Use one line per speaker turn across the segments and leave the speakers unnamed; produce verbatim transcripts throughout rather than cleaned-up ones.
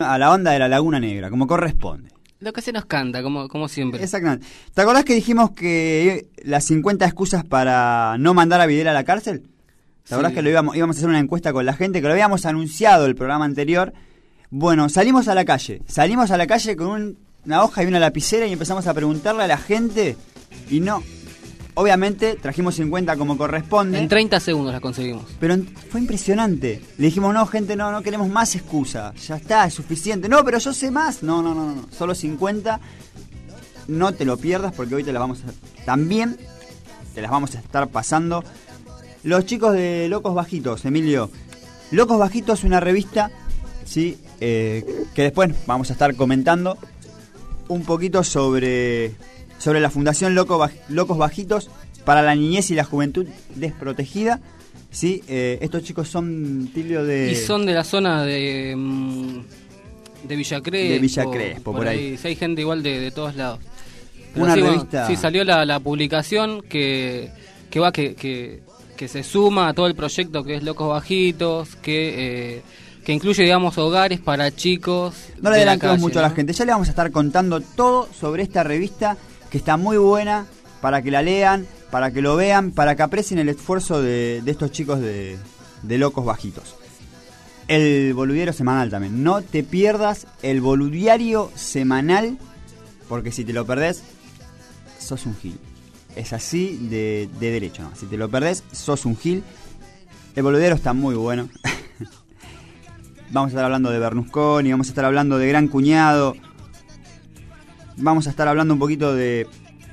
a la onda de la Laguna Negra, como corresponde.
Lo que se nos canta, como, como siempre.
Exactamente. ¿Te acordás que dijimos que las cincuenta excusas para no mandar a Videla a la cárcel? ¿Te acordás
Sí.
que lo íbamos, íbamos a hacer una encuesta con la gente, que lo habíamos anunciado el programa anterior? Bueno, salimos a la calle, salimos a la calle con un, una hoja y una lapicera y empezamos a preguntarle a la gente y no, obviamente trajimos cincuenta como corresponde.
En treinta segundos las conseguimos.
Pero en- fue impresionante. Le dijimos, no, gente, no, no queremos más excusa, ya está, es suficiente. No, pero yo sé más. No, no, no, no, solo cincuenta. No te lo pierdas porque hoy te las vamos a... También te las vamos a estar pasando. Los chicos de Locos Bajitos, Emilio. Locos Bajitos es una revista, sí, eh, que después vamos a estar comentando un poquito sobre, sobre la Fundación Loco Baj- Locos Bajitos para la niñez y la juventud desprotegida. Sí, eh, estos chicos son, Tilio, de...
Y son de la zona de mm, de Villa Crespo.
De Villa Crespo, por ahí.
Sí, hay gente igual de, de todos lados. Pero
Una
sí, bueno,
revista...
sí, salió la, la publicación que, que va, que, que, que se suma a todo el proyecto que es Locos Bajitos, que... Eh, que incluye, digamos, hogares para chicos.
No le
de la
adelantemos
calle,
mucho a
¿no?
la gente. Ya le vamos a estar contando todo sobre esta revista que está muy buena para que la lean, para que lo vean, para que aprecien el esfuerzo de, de estos chicos de, de Locos Bajitos. El boludiario semanal también. No te pierdas el boludiario semanal, porque si te lo perdés, sos un gil. Es así de, de derecho, ¿no? Si te lo perdés, sos un gil. El boludiario está muy bueno. Vamos a estar hablando de Berlusconi, vamos a estar hablando de Gran Cuñado, vamos a estar hablando un poquito de...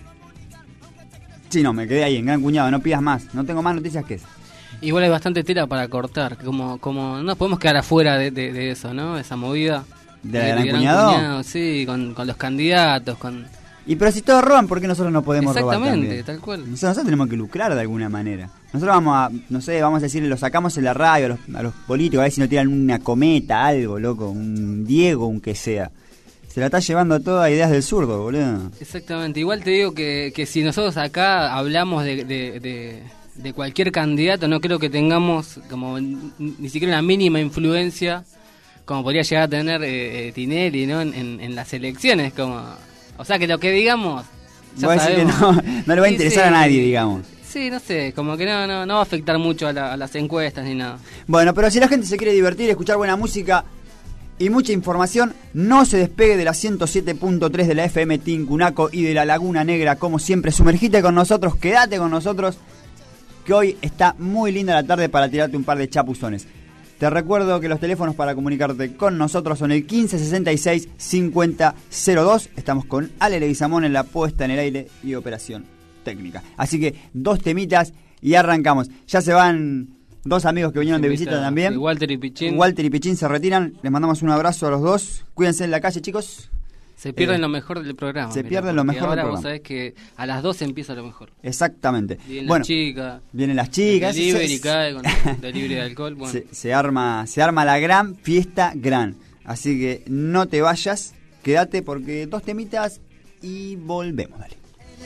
Sí, no, me quedé ahí en Gran Cuñado, no pidas más, no tengo más noticias que eso.
Igual hay bastante tela para cortar, como como no nos podemos quedar afuera de, de, de eso, ¿no? Esa movida.
¿De la Gran Cuñado?
Cuñado, sí, con, con los candidatos, con...
Y pero si todos roban, ¿por qué nosotros no podemos robar
Exactamente,
también?
tal cual.
Nosotros, nosotros tenemos que lucrar de alguna manera. Nosotros vamos a, no sé, vamos a decirle, lo sacamos en la radio a los, a los políticos, a ver si no tiran una cometa, algo, loco, un Diego, un que sea. Se la está llevando toda a ideas del zurdo, boludo.
Exactamente, igual te digo que, que si nosotros acá hablamos de, de, de, de cualquier candidato, no creo que tengamos como ni siquiera una mínima influencia como podría llegar a tener eh, Tinelli, ¿no? En, en, en las elecciones, como... O sea, que lo que digamos, ya
Voy a decir que
sabemos.
no, no le va a
Sí,
interesar
sí.
a nadie, digamos.
Sí, no sé, como que no, no, no va a afectar mucho a, la, a las encuestas ni nada.
Bueno, pero si la gente se quiere divertir, escuchar buena música y mucha información, no se despegue de la ciento siete punto tres de la F M Tincunaco y de la Laguna Negra, como siempre. Sumergite con nosotros, quédate con nosotros, que hoy está muy linda la tarde para tirarte un par de chapuzones. Te recuerdo que los teléfonos para comunicarte con nosotros son el quince sesenta y seis cincuenta cero dos. Estamos con Ale Leguizamón en la puesta en el aire y operación técnica. Así que dos temitas y arrancamos. Ya se van dos amigos que vinieron de
Invita,
visita también.
sí, Walter y Pichín.
Walter y Pichín se retiran. Les mandamos un abrazo a los dos. Cuídense en la calle, chicos.
Se pierden
Eh,
lo mejor del programa.
se
mirá,
pierden lo
porque
mejor del
ahora vos
programa.
sabés que a las doce empieza lo mejor.
Exactamente.
Vienen
Bueno,
las chicas.
vienen las chicas.
El delivery
se-
cae con delivery de alcohol. Bueno.
Se, se arma se arma la gran fiesta gran. Así que no te vayas, quédate porque dos temitas y volvemos, dale.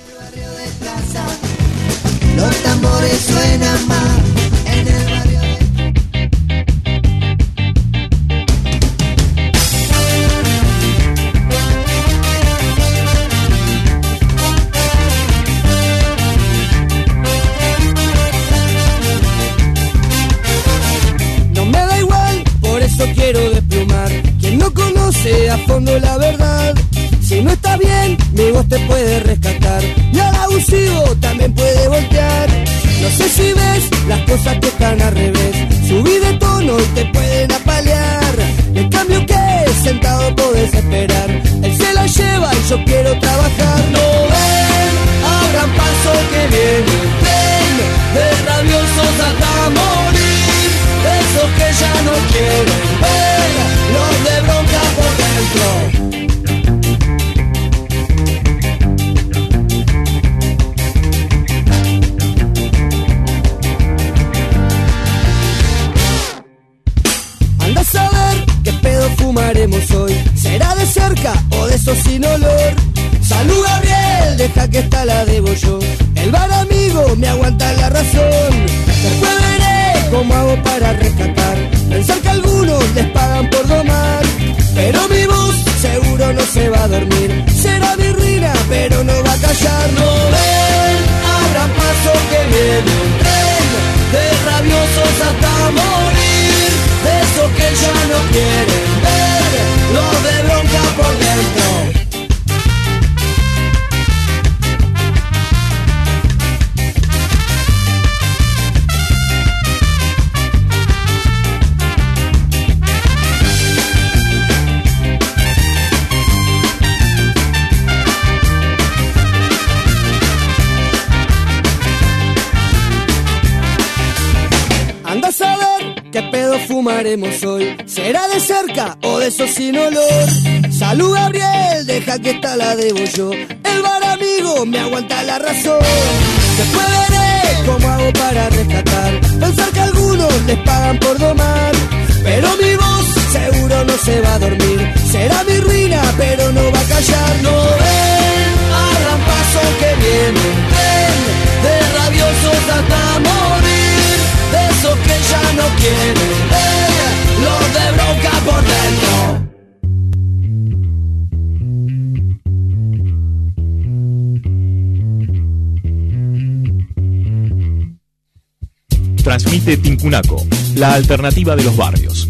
Los tambores suenan más en el barrio de...
No me da igual, por eso quiero desplumar. Quien no conoce a fondo la verdad, si no está bien, mi voz te puede rescatar. Y al abusivo también puede voltear. No sé si ves las cosas que están al revés. Subí de tono y te pueden apalear. En cambio que sentado podés esperar. Él se la lleva y yo quiero trabajar. No ven, abran paso que viene. Ven, de rabiosos hasta morir. Esos que ya no quieren ver, los de bronca por dentro. Anda a saber qué pedo fumaremos hoy. ¿Será de cerca o de esos sin olor? Salud Gabriel, deja que esta la debo yo. El bar amigo me aguanta la razón. Después veré cómo hago para rescatar. Pensar que algunos les pagan por domar. pero mi voz seguro no se va a dormir. Será mi ruina, pero no va a callar. No ven, abran paso que viene un tren de rabiosos hasta morir, de esos que ya no quieren ver, los de bronca por dentro. Anda a saber qué pedo fumaremos hoy. ¿Será de cerca o de esos sin olor? Salud, Gabriel, deja que esta la debo yo. El bar amigo me aguanta la razón. Después veré cómo hago para rescatar. Pensar que algunos les pagan por domar, pero mi voz seguro no se va a dormir. Será mi ruina, pero no va a callar. No ven, hagan paso que viene un tren de rabiosos hasta morir, de esos que ya no quieren ver, los de bronca por dentro.
Transmite Tincunaco, la alternativa de los barrios.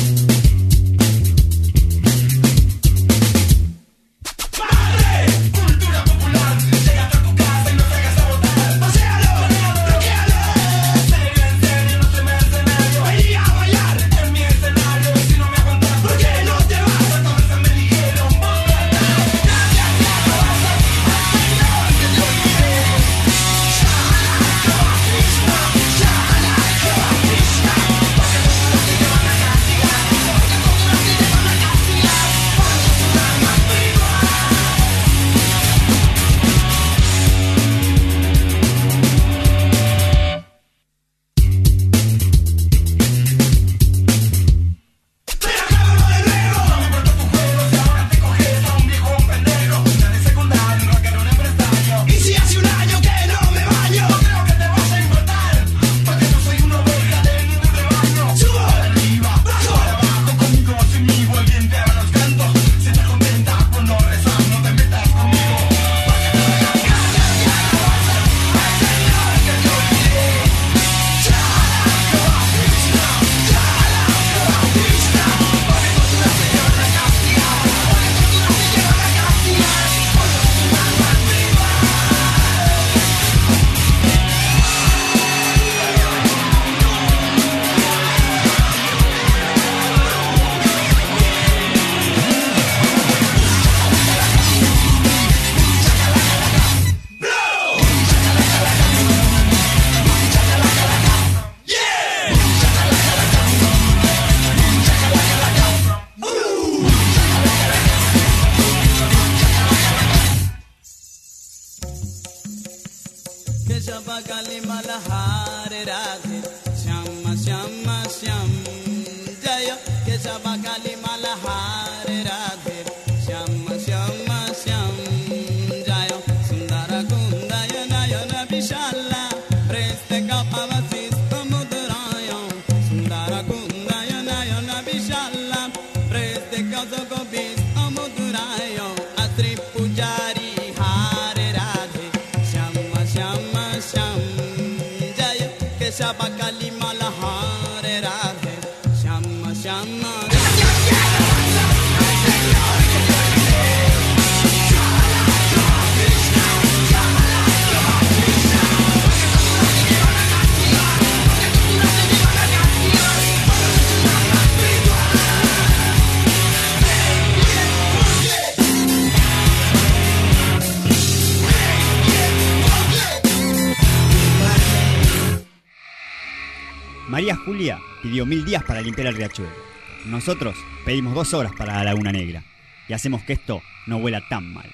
María Julia pidió mil días para limpiar el riachuelo. Nosotros pedimos dos horas para la Laguna Negra. Y hacemos que esto no huela tan mal.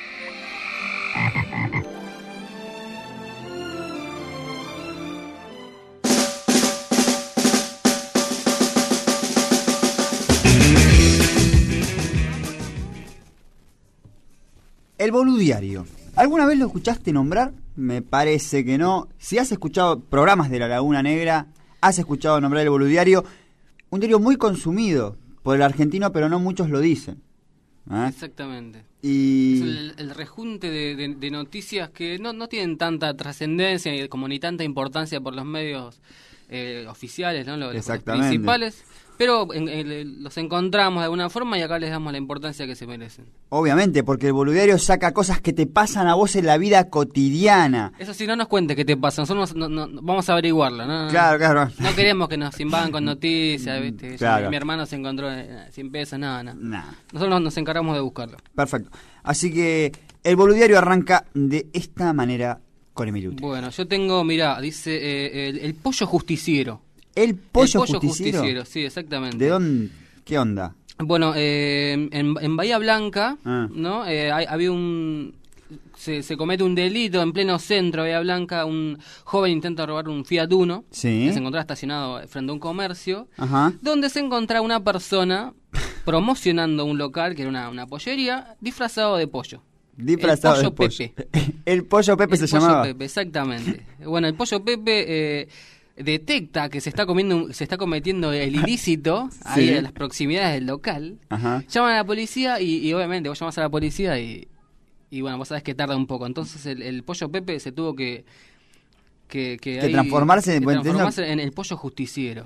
El boludiario. ¿Alguna vez lo escuchaste nombrar? Me parece que no. Si has escuchado programas de la Laguna Negra, has escuchado nombrar el boludiario. Un diario muy consumido, por el argentino, pero no muchos lo dicen. ¿eh?
Exactamente.
Y...
Es el, el rejunte de, de, de noticias que no, no tienen tanta trascendencia ni- como ni tanta importancia por los medios eh, oficiales, ¿no? Los, los
Exactamente.
principales, pero en- en- los encontramos de alguna forma y acá les damos la importancia que se merecen.
Obviamente, porque el boludiario saca cosas que te pasan a vos en la vida cotidiana.
Eso sí, no nos cuentes qué te pasa, nosotros no, no- no- vamos a averiguarlo, ¿no?
Claro, claro.
No queremos que nos invadan con noticias, ¿viste? Yo-
Claro.
mi hermano se encontró eh, cien pesos, nada, nada.
Nah,
Nosotros nos, nos encargamos de buscarlo.
perfecto. Así que el boludiario arranca de esta manera con Emiluti.
Bueno, yo tengo, mirá, dice eh, el, el pollo justiciero.
El pollo,
el pollo
justiciero.
sí, exactamente.
¿De dónde? ¿Qué onda?
Bueno, eh, en, en Bahía Blanca,
Ah.
¿no? Eh, hay- había un... Se, se comete un delito en pleno centro de Bahía Blanca. Un joven intenta robar un Fiat Uno.
Sí.
Que se encontraba estacionado frente a un comercio.
Ajá.
Donde se encontraba una persona promocionando un local, que era una, una pollería, disfrazado de pollo.
Disfrazado
el
de
pollo
pollo.
Pepe.
El pollo Pepe
El
se
pollo
llamaba.
Pepe, exactamente. Bueno, el pollo Pepe... Eh, detecta que se está comiendo un- se está cometiendo el ilícito ahí
Sí.
en las proximidades del local.
Ajá.
Llaman a la policía y, y obviamente vos llamás a la policía y, y bueno, vos sabés que tarda un poco. Entonces el, el pollo Pepe se tuvo que que, que,
Que
ahí-
transformarse en-
que transformarse en el pollo justiciero.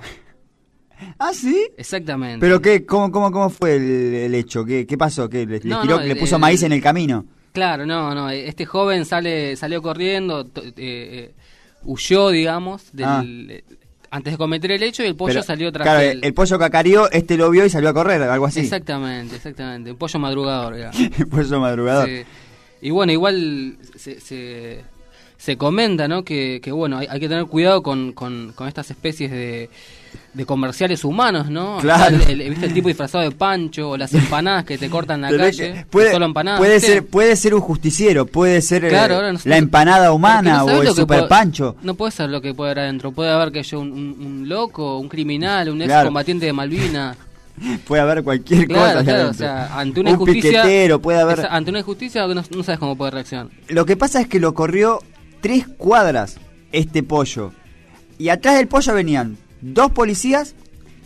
¿Ah, sí?
Exactamente.
¿Pero qué? ¿Cómo, cómo, cómo fue el, el hecho? ¿Qué, qué pasó? ¿Qué, le, le
No,
tiró-
no,
le
el-
puso
el-
maíz en el camino?
Claro, no, no. Este joven sale salió corriendo, to- eh, eh, huyó, digamos, del,
Ah.
eh, antes de cometer el hecho y el pollo
Pero,
salió tras
claro,
él.
el, el pollo cacareó, este lo vio y salió a correr, algo así.
Exactamente, exactamente. Un pollo madrugador, digamos.
El pollo madrugador.
Sí. Y bueno, igual se, se, se comenta, ¿no? Que, que bueno, hay, hay que tener cuidado con, con, con estas especies de, de comerciales humanos, ¿no?
Claro.
Está El, el- ¿viste el tipo disfrazado de Pancho o las empanadas que te cortan la
Tenés
calle?
que- puede,
solo empanadas.
puede
¿viste?
ser puede ser un justiciero, puede ser eh,
Claro, ahora no sé-
la empanada
porque
humana
no sabés
o el
lo que
super
puede-
pancho.
No puede ser lo que puede haber adentro. Puede haber que haya un, un, un loco, un criminal, un ex
Claro.
combatiente de Malvinas.
Puede haber cualquier
Claro,
cosa. ahí
claro, o
adentro.
sea, ante una
un
injusticia.
piquetero, puede haber.
esa- ante una injusticia no, no sabes cómo puede reaccionar.
Lo que pasa es que lo corrió tres cuadras este pollo. Y atrás del pollo venían dos policías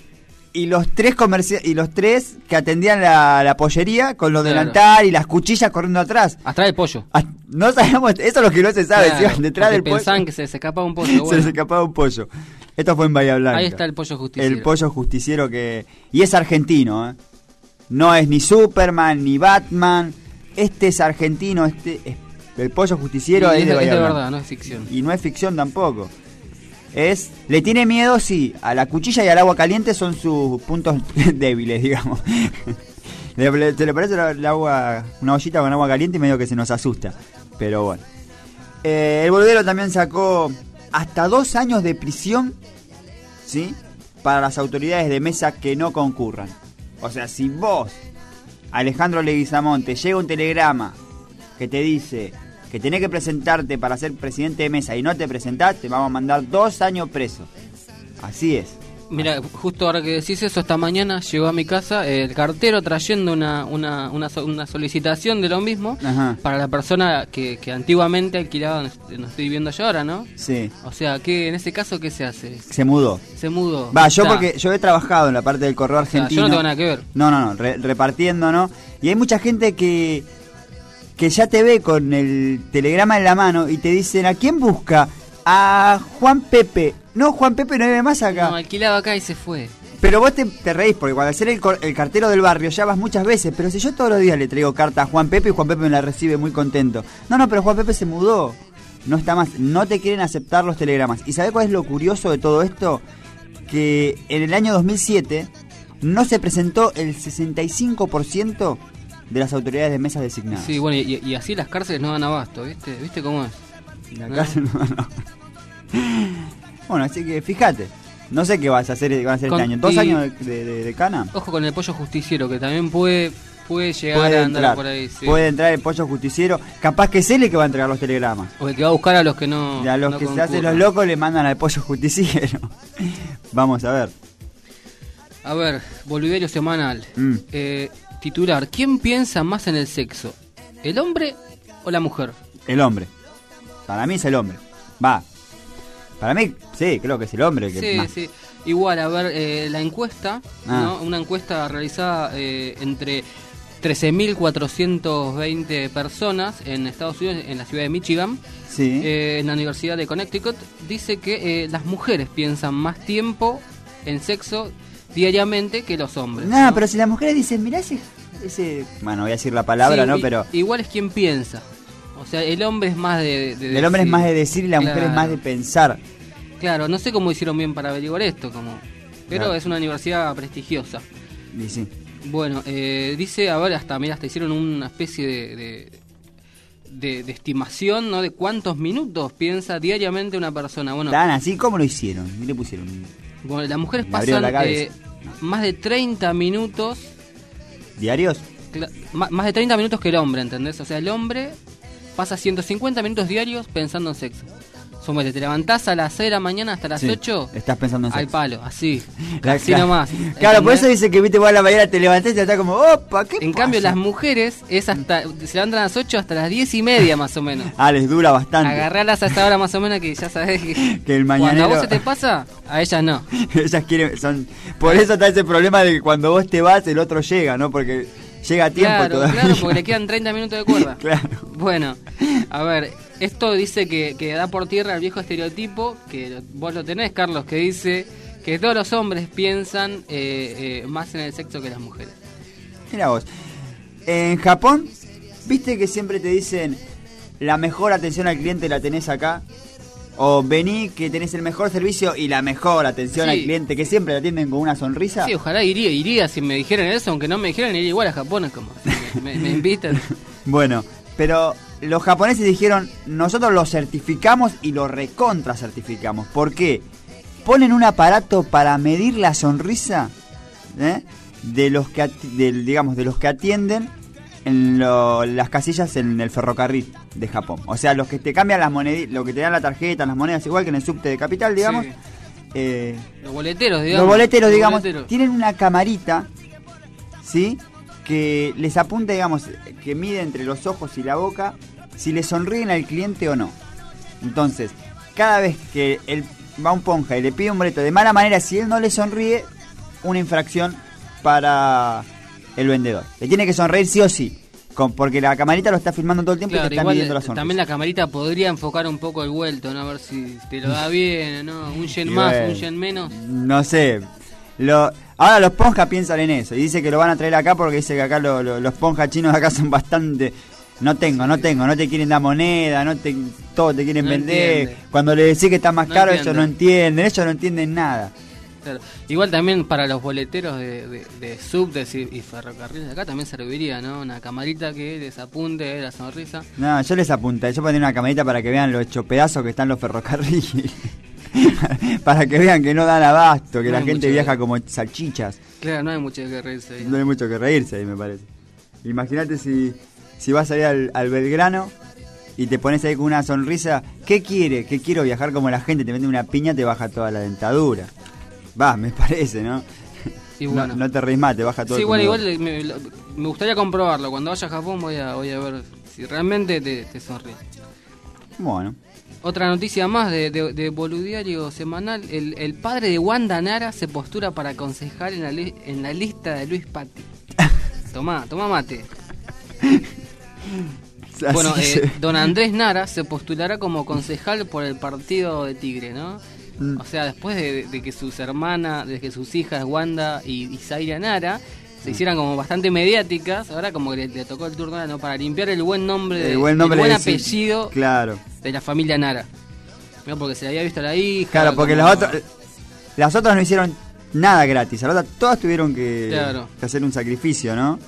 y los tres comerci- y los tres que atendían la, la pollería con los
Claro.
delantal y las cuchillas corriendo atrás.
Atrás del pollo.
Ah, No sabemos, eso es lo que no se sabe.
Claro,
si iban detrás
porque
del pollo.
pensaban que se les escapaba un pollo.
Se
Bueno,
les escapaba un pollo. Esto fue en Bahía Blanca.
ahí está el pollo justiciero.
El pollo justiciero que... Y es argentino, ¿eh? No es ni Superman, ni Batman. Este es argentino, este es... El pollo justiciero
Y
es de Bahía Blanca.
verdad, no es ficción.
Y no es ficción tampoco. Es... Le tiene miedo, sí. A la cuchilla y al agua caliente son sus puntos débiles, digamos. Le- le- Se le parece la- el agua... Una ollita con agua caliente y medio que se nos asusta. Pero bueno. Eh, el boludero también sacó hasta dos años de prisión, ¿sí? Para las autoridades de mesa que no concurran. O sea, si vos, Alejandro Leguizamón, te llega un telegrama que te dice que tenés que presentarte para ser presidente de mesa y no te presentás, te vamos a mandar dos años preso. Así es.
Mira, justo ahora que decís eso, esta mañana llegó a mi casa el cartero trayendo una, una, una, so- una solicitación de lo mismo
Ajá.
para la persona que, que antiguamente alquilaba donde est- donde estoy viviendo yo ahora, ¿no?
Sí.
O sea, que en ese caso, ¿qué se hace?
Se mudó.
Se mudó.
Va, yo
O sea,
porque yo he trabajado en la parte del correo
o sea,
argentino.
yo no tengo nada que ver.
No, no, no, re- repartiendo, ¿no? Y hay mucha gente que que ya te ve con el telegrama en la mano y te dicen, ¿a quién busca? A Juan Pepe. No, Juan Pepe no vive más acá.
No, alquilaba acá y se fue.
Pero vos te, te reís porque cuando al ser el, cor- el cartero del barrio ya vas muchas veces. Pero si yo todos los días le traigo carta a Juan Pepe y Juan Pepe me la recibe muy contento. No, no, pero Juan Pepe se mudó. No está más. No te quieren aceptar los telegramas. ¿Y sabés cuál es lo curioso de todo esto? Que en el año dos mil siete no se presentó el sesenta y cinco por ciento de las autoridades de mesas designadas.
Sí, bueno, y, y así las cárceles no dan abasto, ¿viste? ¿Viste cómo es?
La
¿No?
cárcel no, no. Bueno, así que fíjate. No sé qué vas a hacer, van a hacer
Con-
este año. ¿Dos
y-
años de, de- de- de cana?
Ojo con el pollo justiciero, que también puede, puede llegar
Puede
a andar
entrar,
por ahí. Sí.
puede entrar el pollo justiciero. Capaz que es él el que va a entregar los telegramas.
O el que va a buscar a los que no.
Y a los
no
que se hacen los
concurran.
locos le mandan al pollo justiciero. Vamos a ver.
A ver, Boliviario semanal.
Mm.
Eh, titular: ¿quién piensa más en el sexo? ¿El hombre o la mujer?
El hombre. Para mí es el hombre. Va. Para mí, sí, creo que es el hombre el que
Sí,
más.
sí. Igual, a ver, eh, la encuesta,
Ah.
¿no? Una encuesta realizada eh, entre trece mil cuatrocientas veinte personas en Estados Unidos, en la ciudad de Michigan,
Sí.
eh, en la Universidad de Connecticut, dice que eh, las mujeres piensan más tiempo en sexo diariamente que los hombres.
No,
¿no?
pero si las mujeres dicen, mirá ese, ese... Bueno, voy a decir la palabra,
Sí,
¿no?
i-
Pero
Igual es quien piensa. O sea, el hombre es más de... de
el hombre es
decir.
más de decir y la mujer es
Claro.
más de pensar.
Claro, no sé cómo hicieron bien para averiguar esto, como... pero
Claro.
es una universidad prestigiosa.
Y sí.
Bueno, eh, dice, a ver, hasta, mira, hasta hicieron una especie de, de, de, de estimación, ¿no? De cuántos minutos piensa diariamente una persona. Bueno,
¿Tan así? ¿Cómo lo hicieron? ¿Qué le pusieron?
bueno las mujeres
Le abrieron
pasan
la cabeza.
eh, más de treinta minutos,
¿Diarios?
cla- ma- más de treinta minutos que el hombre, ¿entendés? O sea, el hombre pasa ciento cincuenta minutos diarios pensando en sexo. Sumete, te levantás a las seis de la mañana hasta las
Sí,
ocho,
estás pensando en
al
sexo.
palo, así,
La-
así
la-
nomás.
Claro, por
¿entendés?
eso dice que viste vos a la mañana te levantás y estás como, opa, ¿qué
En
pasa?
cambio, las mujeres es hasta se levantan a las ocho hasta las diez y media más o menos.
Ah, les dura bastante.
Agarralas a esa hora más o menos que ya sabés que,
Que el
cuando
mañanero...
a vos se te pasa, a ellas no.
Ellas quieren, son... Por eso está ese problema de que cuando vos te vas, el otro llega, ¿no? Porque llega a tiempo
Claro,
todavía.
claro, porque le quedan treinta minutos de cuerda.
Claro.
Bueno, a ver, esto dice que, que da por tierra el viejo estereotipo, que vos lo tenés, Carlos, que dice que todos los hombres piensan eh, eh, más en el sexo que las mujeres.
Mira vos. En Japón, viste que siempre te dicen la mejor atención al cliente la tenés acá. O vení que tenés el mejor servicio y la mejor atención
Sí.
al cliente, que siempre te atienden con una sonrisa.
Sí, ojalá iría, iría si me dijeran eso, aunque no me dijeran, iría igual a Japón, es como, si me, me, me invitan.
Bueno, pero los japoneses dijeron, nosotros lo certificamos y lo recontra certificamos. ¿Por qué? Ponen un aparato para medir la sonrisa, ¿eh? de los que ati- del, digamos de los que atienden en lo- las casillas en el ferrocarril de Japón. O sea, los que te cambian las monedas, lo que te dan la tarjeta, las monedas, igual que en el subte de Capital, digamos.
Sí.
eh,
Los boleteros, digamos.
los boleteros,
Los
digamos,
boleteros.
tienen una camarita, ¿sí? Que les apunta, digamos, que mide entre los ojos y la boca si le sonríen al cliente o no. Entonces, cada vez que él va a un ponja y le pide un boleto de mala manera, si él no le sonríe, una infracción para el vendedor. Le tiene que sonreír sí o sí, con- porque la camarita lo está filmando todo el tiempo y
Claro,
te está
igual
midiendo la sonrisa.
también la camarita podría enfocar un poco el vuelto, ¿no? A ver si te lo da bien, ¿no? Un yen
Y
más,
bueno,
un yen menos.
No sé. Lo, ahora los ponjas piensan en eso y dice que lo van a traer acá porque dice que acá lo- lo- los ponjas chinos acá son bastante... No tengo, no tengo, no te quieren dar moneda, no te, todo te quieren
No
vender.
entiende.
Cuando le decís que está más
No
caro,
entiende.
ellos no entienden, ellos no entienden nada.
Claro. Igual también para los boleteros de, de, de subtes y, y ferrocarriles de acá también serviría, ¿no? Una camarita que les apunte la sonrisa.
No, yo les apunta, yo pondría una camarita para que vean los hecho pedazos que están los ferrocarriles. Para que vean que no dan abasto, que
No
la
hay
gente
mucho
viaja
de-
como salchichas.
Claro, no hay mucho que reírse ahí.
No hay mucho que reírse ahí, me parece. Imagínate si, si vas a ir al, al Belgrano y te pones ahí con una sonrisa. ¿Qué quiere? ¿Qué quiero viajar como la gente? Te mete una piña, te baja toda la dentadura. Va, me parece, ¿no?
Y
No-
bueno.
no, te reís más, te baja todo
Sí,
el
igual,
comedor.
igual me, lo- me gustaría comprobarlo. Cuando vaya a Japón voy a, voy a ver si realmente te, te sonríe.
Bueno.
Otra noticia más de, de, de Boludiario Semanal. El, el padre de Wanda Nara se postura para concejal en la, li- en la lista de Luis Patti. Tomá, tomá mate.
Así
Bueno, eh,
se-
don Andrés Nara se postulará como concejal por el partido de Tigre, ¿no?
Mm.
O sea, después de, de que sus hermanas, de que sus hijas Wanda y, y Zaira Nara se hicieran como bastante mediáticas, ahora como que le, le tocó el turno, ¿no? Para limpiar el buen nombre, de-
el buen nombre
el buen
de decir-
apellido
Claro.
de la familia Nara. ¿No? Porque se le había visto a la hija.
Claro, porque
como-
las otras las otras no hicieron nada gratis. Las otras todas tuvieron que,
Claro.
que hacer un sacrificio, ¿no?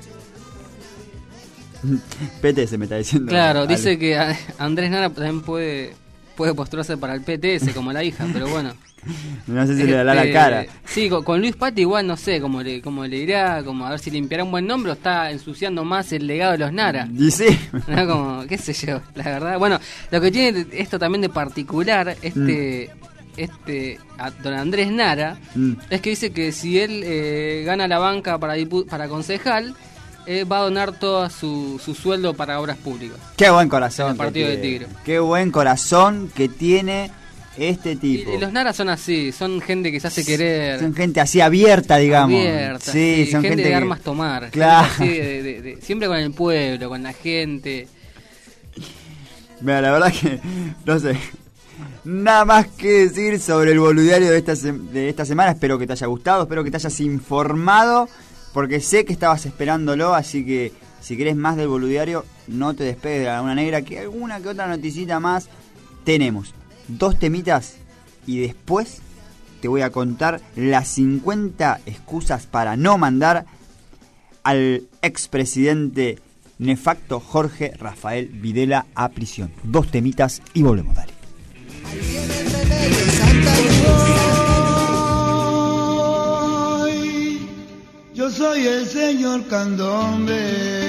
P T se me está diciendo.
Claro,
Ale.
dice que a- Andrés Nara también puede, puede postularse para el P T S como la hija, pero bueno.
No sé si le dará la
Este,
cara.
Sí, con, con Luis Patti igual no sé cómo le, cómo le irá, como a ver si limpiará un buen nombre o está ensuciando más el legado de los Nara.
Y sí.
¿No? Como, qué sé yo, la verdad. Bueno, lo que tiene esto también de particular, este, este a don Andrés Nara,
Mm.
es que dice que si él eh, gana la banca para, dipu- para concejal, eh, va a donar todo su, su sueldo para obras públicas.
Qué buen corazón.
En el partido
que
de
tiene.
Tigre.
Qué buen corazón que tiene Este tipo.
Y, y los naras son así, son gente que se hace querer.
Son gente así abierta, digamos.
Abierta,
sí,
sí,
son
gente,
gente
de
que...
armas tomar.
Claro.
Así de, de, de, siempre con el pueblo, con la gente.
Mira, la verdad que, no sé, nada más que decir sobre el boludiario de esta, se- de esta semana. Espero que te haya gustado, espero que te hayas informado, porque sé que estabas esperándolo, así que si querés más del boludiario, no te despegues de la Laguna Negra, que alguna que otra noticita más tenemos. Dos temitas y después te voy a contar las cincuenta excusas para no mandar al expresidente nefacto Jorge Rafael Videla a prisión. Dos temitas y volvemos, dale.
Hoy yo soy el señor Candombe.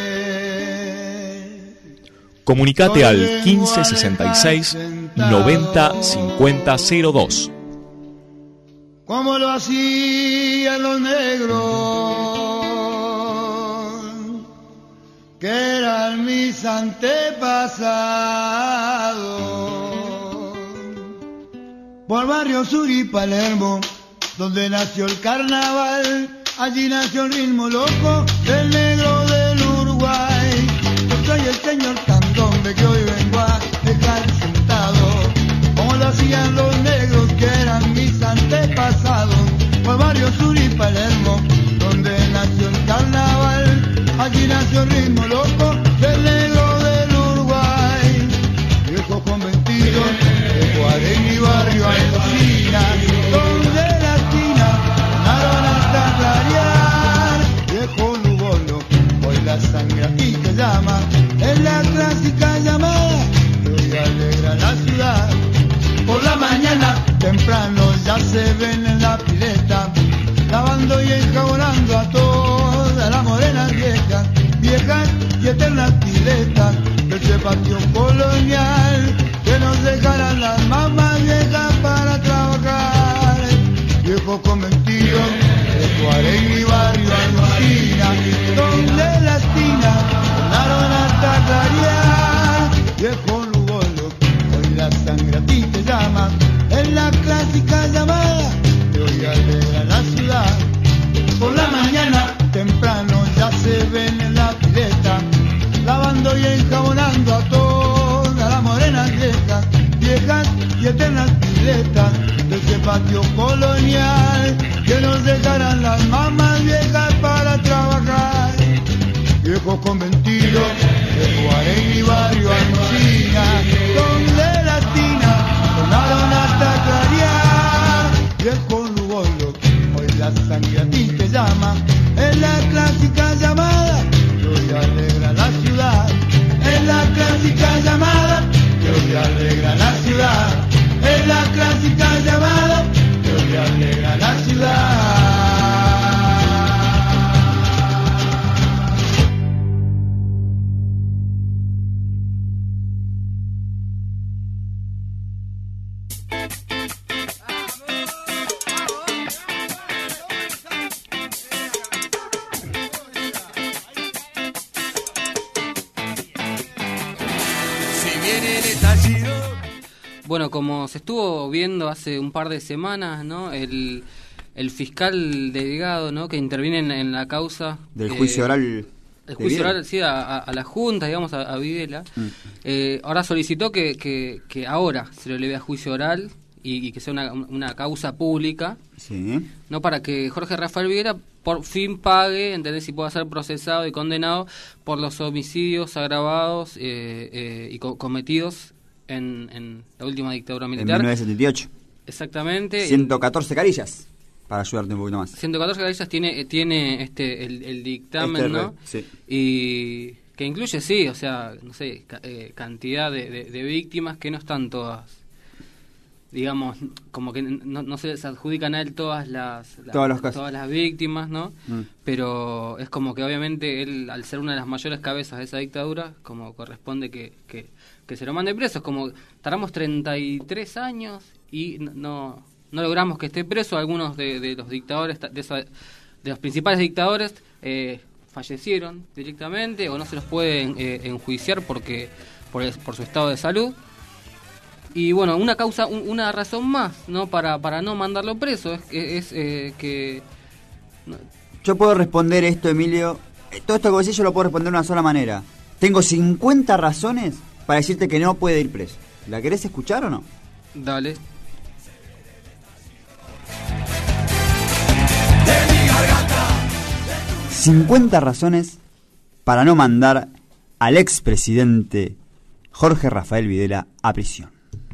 Comunicate al quince sesenta y seis noventa cincuenta cero dos.
Como lo hacían los negros, que eran mis antepasados. Por Barrio Sur y Palermo, donde nació el carnaval, allí nació el ritmo loco del negro del Uruguay. Yo soy el señor Candombe que hoy vengo a dejar sentado, como lo hacían los negros que eran mis antepasados. Por Barrio Sur y Palermo, donde nació el carnaval, allí nació el ritmo loco del negro del Uruguay. Viejo convertido de Guarén y Barrio Alcocina, donde la esquina ganaron hasta clarear. Viejo Lugolo, hoy la sangre aquí que llama, es la clásica llamada que hoy alegra la ciudad. Por la mañana temprano ya se ven en la pileta, lavando y enjabonando a todas las morenas viejas, viejas y eternas piletas de ese patio colonial, que nos dejarán las mamás viejas para trabajar. Viejo convertido de Guarén y Barrio Alcocina, donde la esquina ganaron hasta clarear. Viejo Lugolo, hoy la sangre a ti te llama, es la clásica llamada que hoy alegra la ciudad. Por la mañana temprano ya se ven en la pileta, lavando y enjabonando a todas las morenas viejas, viejas y eternas piletas de ese patio colonial, que nos dejarán las mamás viejas para trabajar. Viejo convertido de Guarén y Barrio Alcocina, donde la esquina sonaron hasta clarear. Viejo Lugolo, hoy la sangre a ti te llama, es la clásica llamada que hoy alegra la ciudad. Es la clásica llamada que hoy alegra la ciudad. Es la clásica llamada que hoy alegra la ciudad.
Bueno, como se estuvo viendo hace un par de semanas, ¿no? El, el fiscal Delgado, ¿no? Que interviene en, en la causa
Del
eh,
juicio oral.
el
de
juicio
Videla.
oral, sí, a, a- a la Junta, digamos, a, a Videla.
Mm.
Eh, ahora solicitó que, que, que ahora se lo eleve a juicio oral y, y que sea una, una causa pública,
Sí.
¿no? Para que Jorge Rafael Videla por fin pague, ¿entendés? Y pueda ser procesado y condenado por los homicidios agravados eh, eh, y co- cometidos en, en la última dictadura
En
militar.
mil novecientos setenta y ocho.
Exactamente.
ciento catorce carillas. Para ayudarte un poquito más.
ciento catorce carillas tiene tiene este el, el dictamen,
Este
¿no?
re- sí.
Y que incluye, sí, o sea, no sé, ca- eh, cantidad de, de, de víctimas que no están todas, digamos, como que no, no se les adjudican a él todas las, las-
Todos los casos.
todas las víctimas, ¿no?
Mm.
Pero es como que obviamente él, al ser una de las mayores cabezas de esa dictadura, como corresponde que, que, que se lo mande preso. Es como, tardamos treinta y tres años y no, no, no logramos que esté preso. Algunos de, de los dictadores, de, esa- de los principales dictadores, eh, fallecieron directamente o no se los puede eh, enjuiciar porque por, el- por su estado de salud. Y bueno, una causa, un, una razón más, ¿no? Para, para no mandarlo preso es, es eh, que... No.
Yo puedo responder esto, Emilio. Todo esto que vos decís yo lo puedo responder de una sola manera. Tengo cincuenta razones para decirte que no puede ir preso. ¿La querés escuchar o no?
Dale.
cincuenta razones para no mandar al expresidente Jorge Rafael Videla a prisión.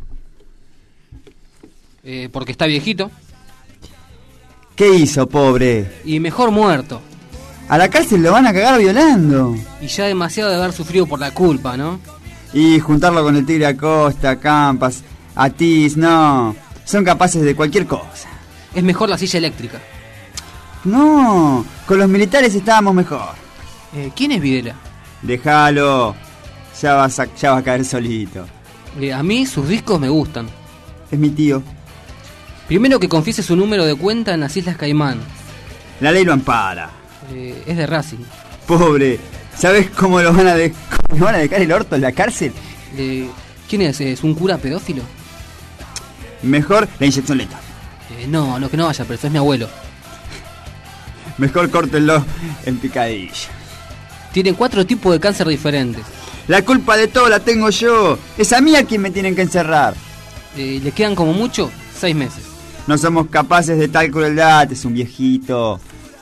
Eh, porque está viejito.
¿Qué hizo, pobre?
Y mejor muerto.
A la cárcel lo van a cagar violando.
Y ya demasiado de haber sufrido por la culpa, ¿no?
Y juntarlo con el Tigre Acosta, Campas, Atiz, no. Son capaces de cualquier cosa.
Es mejor la silla eléctrica.
No, con los militares estábamos mejor.
Eh, ¿Quién es Videla?
Déjalo. Ya va a, ya va a caer solito.
Eh, a mí sus discos me gustan.
Es mi tío.
Primero que confiese su número de cuenta en las Islas Caimán.
La ley lo ampara.
Eh, es de Racing.
Pobre, ¿sabes cómo lo van a, de cómo lo van a dejar el orto en la cárcel?
Eh, ¿Quién es? ¿Es un cura pedófilo?
Mejor la inyección letal.
Eh, no, no, que no vaya, pero eso es mi abuelo.
Mejor córtenlo en picadilla.
Tiene cuatro tipos de cáncer diferentes.
La culpa de todo la tengo yo. Es a mí a quien me tienen que encerrar.
Eh, le quedan como mucho seis meses.
No somos capaces de tal crueldad, es un viejito.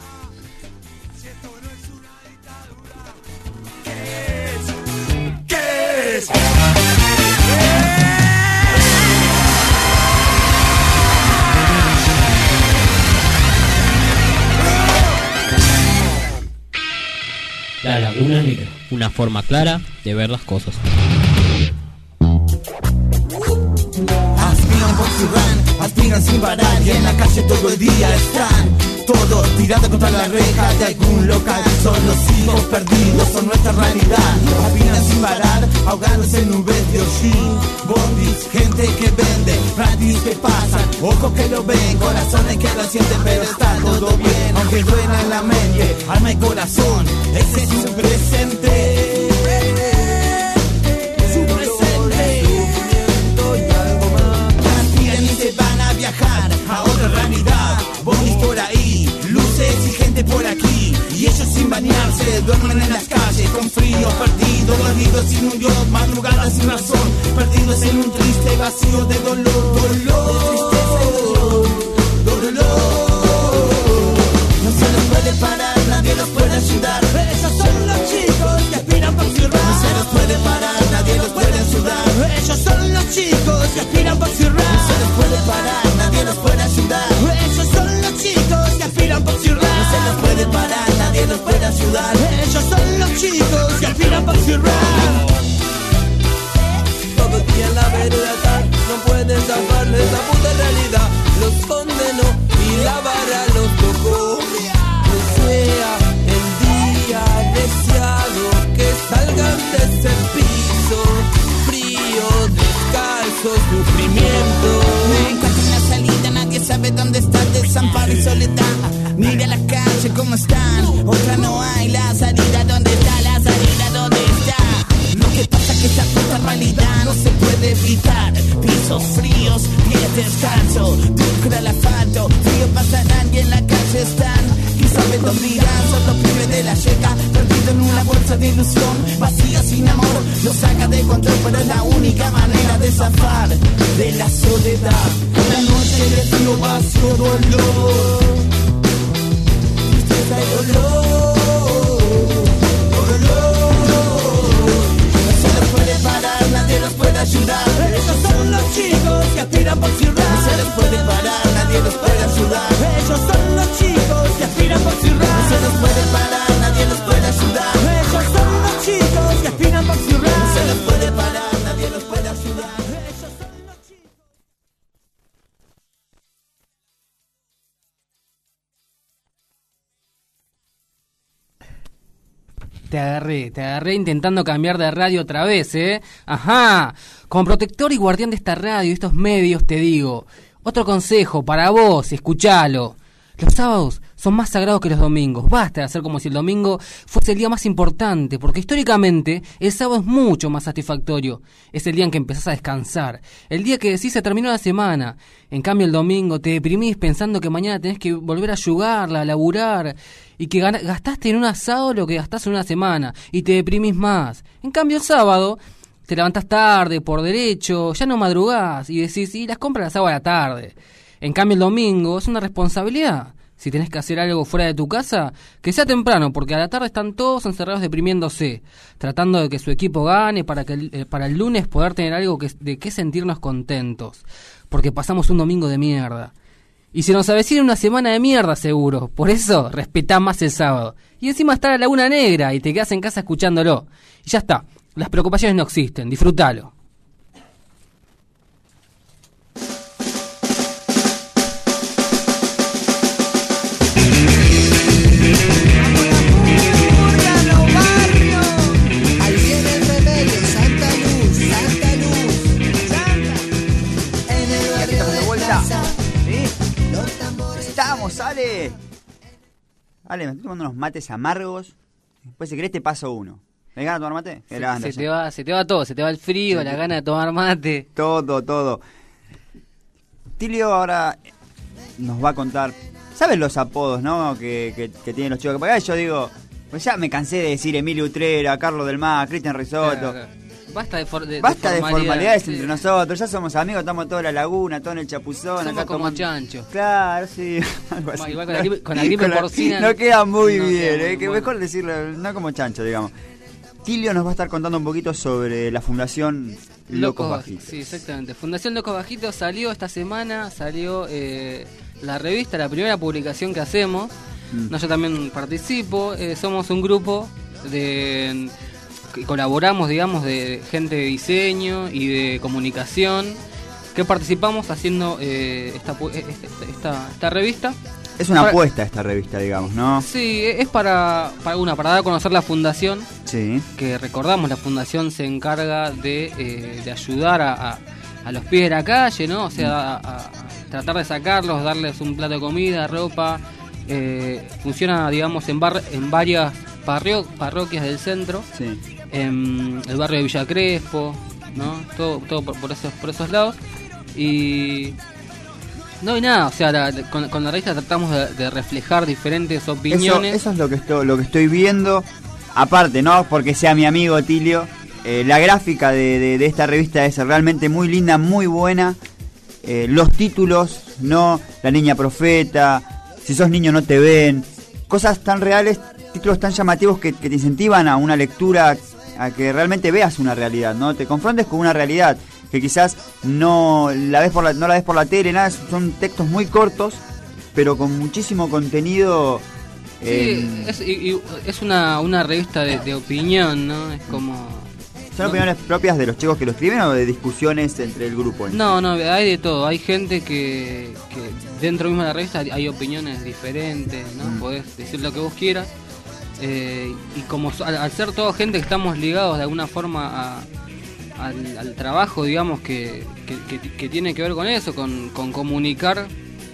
¿Qué es?
La Laguna Negra, una forma clara de ver las cosas.
Aspiran por su run, aspiran sin parar y en la calle todo el día están. Todos tirando contra la reja de algún local. Son los hijos perdidos, son nuestra realidad. Aspiran sin parar, ahogándose en nubes de hollín. Bondis, gente que vende, radios que pasan, ojos que lo ven, corazones que lo sienten, pero está todo bien. Aunque duela en la mente, alma y corazón, ese es su presente. Su presente. Aspiran y se van a viajar a otra realidad. Bondis por ahí, luces y gente por aquí. Y ellos sin bañarse, duermen en las calles con frío, perdidos, dormidos sin un dios, madrugadas sin razón, perdidos en un triste vacío de dolor, dolor, dolor, dolor. No se los puede parar, nadie los puede ayudar. Esos son los chicos que aspiran por su rap. No se los puede parar, nadie los puede ayudar. Ellos son los chicos que aspiran por su rap. No se los puede parar, nadie los puede ayudar. Ellos son los chicos que aspiran por su rap. No se los puede parar, nadie los puede ayudar. Ellos son los chicos que aspiran por su rap.
Todo el día en la vereda, no pueden zafar de esa puta realidad. Los condenó y la vara los tocó. No sea el día deseado que salgan de ese piso frío, descalzo, sufrimiento.
Me encuentro en la salida, nadie sabe dónde está, desamparo y soledad. Mira la calle cómo están, otra no hay, la salida dónde está, la salida dónde está. Lo que pasa que esta puta realidad no se puede evitar. Pisos fríos, pies descalzos, duro el asfalto, frío pasarán y en la calle están. ¿Quién sabe dónde irán? Son los pibes de la yeca, perdidos en una bolsa de ilusión, vacío sin amor, lo saca de control, pero es la única manera de zafar de la soledad. La noche de frío, vacío, dolor, tristeza y dolor, dolor. No se los puede parar, nadie los puede ayudar. Ellos son los chicos que aspiran por su rap. No se los puede parar, nadie los puede ayudar. Ellos son los chicos que aspiran por su rap. No se los puede parar, nadie los puede ayudar. Ellos son los chicos que aspiran por su rap. No se los puede parar, nadie los puede ayudar. Ellos son los chicos.
Te agarré, te agarré intentando cambiar de radio otra vez, ¿eh? Ajá. Como protector y guardián de esta radio y estos medios te digo, otro consejo para vos, escuchalo. Los sábados son más sagrados que los domingos. Basta de hacer como si el domingo fuese el día más importante, porque históricamente el sábado es mucho más satisfactorio. Es el día en que empezás a descansar, el día que decís se terminó la semana. En cambio el domingo te deprimís pensando que mañana tenés que volver a yugarla, a laburar, y que gastaste en un asado lo que gastás en una semana, y te deprimís más. En cambio el sábado te levantás tarde, por derecho, ya no madrugás, y decís, y las compras las hago a la tarde. En cambio el domingo es una responsabilidad. Si tenés que hacer algo fuera de tu casa, que sea temprano, porque a la tarde están todos encerrados deprimiéndose, tratando de que su equipo gane para que eh, para el lunes poder tener algo que, de qué sentirnos contentos. Porque pasamos un domingo de mierda. Y se nos avecina una semana de mierda seguro. Por eso, respetá más el sábado. Y encima está la Laguna Negra y te quedás en casa escuchándolo. Y ya está. Las preocupaciones no existen. Disfrútalo.
Ale, Ale, me estoy tomando unos mates amargos. Después, si querés, te paso uno. ¿Me ganas de tomar mate?
Se, anda, se, te va, se te va todo, se te va el frío, sí, la gana de tomar mate.
Todo, todo. Tilio ahora nos va a contar. ¿Sabes los apodos, no? Que, que, que tienen los chicos. Porque yo digo, pues ya me cansé de decir Emilio Utrera, Carlos Del Mar, Cristian Risotto. Claro, claro. Basta de, for, de, Basta de, formalidades, de formalidades sí. Entre nosotros, ya somos amigos, estamos toda la laguna, todo en el Chapuzón.
Somos
acá
como
tomando...
chanchos.
Claro, sí. Algo así.
Igual con la gripe, con la gripe con porcina.
La... No queda muy no
bien,
queda muy
eh,
que
bueno.
Mejor decirlo, no como chancho, digamos. Tilio nos va a estar contando un poquito sobre la Fundación Locos, Locos Bajitos.
Sí, exactamente. Fundación Locos Bajitos salió esta semana, salió eh, la revista, la primera publicación que hacemos. Mm. No, yo también participo, eh, somos un grupo de... que colaboramos, digamos, de gente de diseño y de comunicación, que participamos haciendo eh, esta, esta, esta revista.
Es una
para,
apuesta esta revista, digamos, ¿no?
Sí, es para, para una para dar a conocer la fundación.
Sí.
Que recordamos, la fundación se encarga de, eh, de ayudar a, a, a los pibes de la calle, ¿no? O sea, a, a tratar de sacarlos, darles un plato de comida, ropa. Eh, funciona, digamos, en, bar, en varias parro, parroquias del centro.
Sí.
En el barrio de Villa Crespo, ¿no? Todo, todo por, por esos por esos lados. Y no hay nada, o sea, la, con, con la revista tratamos de, de reflejar diferentes opiniones.
Eso, eso es lo que estoy, lo que estoy viendo. Aparte, no porque sea mi amigo Tilio, eh, la gráfica de, de, de esta revista es realmente muy linda, muy buena. Eh, los títulos, no, La Niña Profeta, Si sos niño no te ven, cosas tan reales, títulos tan llamativos que, que te incentivan a una lectura, a que realmente veas una realidad, ¿no? Te confrontes con una realidad que quizás no la ves por la, no la ves por la tele, nada, son textos muy cortos, pero con muchísimo contenido.
Sí, eh, es, y, y es una, una revista de, de opinión, ¿no? Es como...
¿Son
no,
opiniones propias de los chicos que lo escriben o de discusiones entre el grupo?
No, no, hay de todo. Hay gente que, que dentro mismo de la revista hay opiniones diferentes, ¿no? Mm. Podés decir lo que vos quieras. Eh, y como al, al ser toda gente que estamos ligados de alguna forma a, al, al trabajo, digamos, que, que, que, que tiene que ver con eso, con, con comunicar,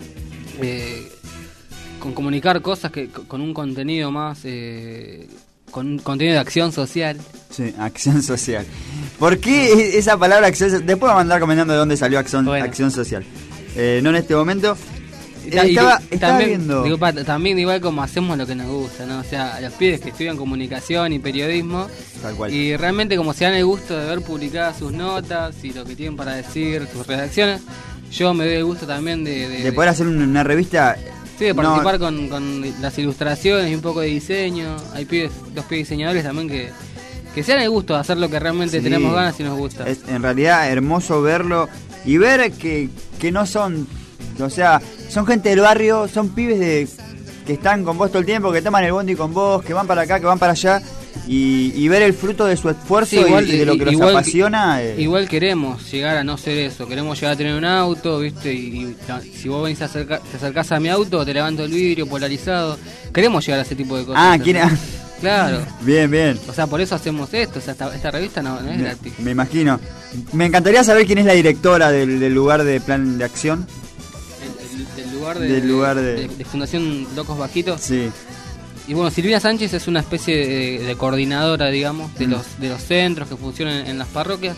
eh, con comunicar cosas que con un contenido más, eh, con un contenido de acción social.
Sí, acción social. ¿Por qué esa palabra acción social? Después vamos a andar comentando de dónde salió acción, bueno. acción social. Eh, no en este momento.
Estaba,
estaba,
y,
estaba
también,
viendo.
Digo, también igual como hacemos lo que nos gusta, ¿no? O sea, los pibes que estudian comunicación y periodismo.
Tal cual.
Y realmente como se dan el gusto de ver publicadas sus notas y lo que tienen para decir, sus redacciones, yo me doy el gusto también de... De,
de poder hacer una revista...
Sí, de participar
no.
con, con las ilustraciones y un poco de diseño. Hay pibes, los pibes diseñadores también que, que se dan el gusto de hacer lo que realmente sí, tenemos ganas y nos gusta.
Es en realidad hermoso verlo y ver que, que no son... O sea, son gente del barrio, son pibes de que están con vos todo el tiempo, que toman el bondi con vos, que van para acá, que van para allá, y, y ver el fruto de su esfuerzo sí, igual, y, y de lo que igual, los apasiona.
Eh. Igual queremos llegar a no ser eso, queremos llegar a tener un auto, ¿viste? Y, y si vos venís a acerca, te acercás a mi auto, te levanto el vidrio polarizado. Queremos llegar a ese tipo de cosas.
Ah, ¿quién?
Claro.
Bien, bien.
O sea, por eso hacemos esto, o sea, esta, esta revista no, no es
me,
gratis.
Me imagino. Me encantaría saber quién es la directora del, del lugar de plan de acción.
del lugar de,
del lugar de...
de, de Fundación Locos Bajitos.
Sí.
Y bueno, Silvina Sánchez es una especie de, de coordinadora, digamos, de
Mm.
los de los centros que funcionan en, en las parroquias,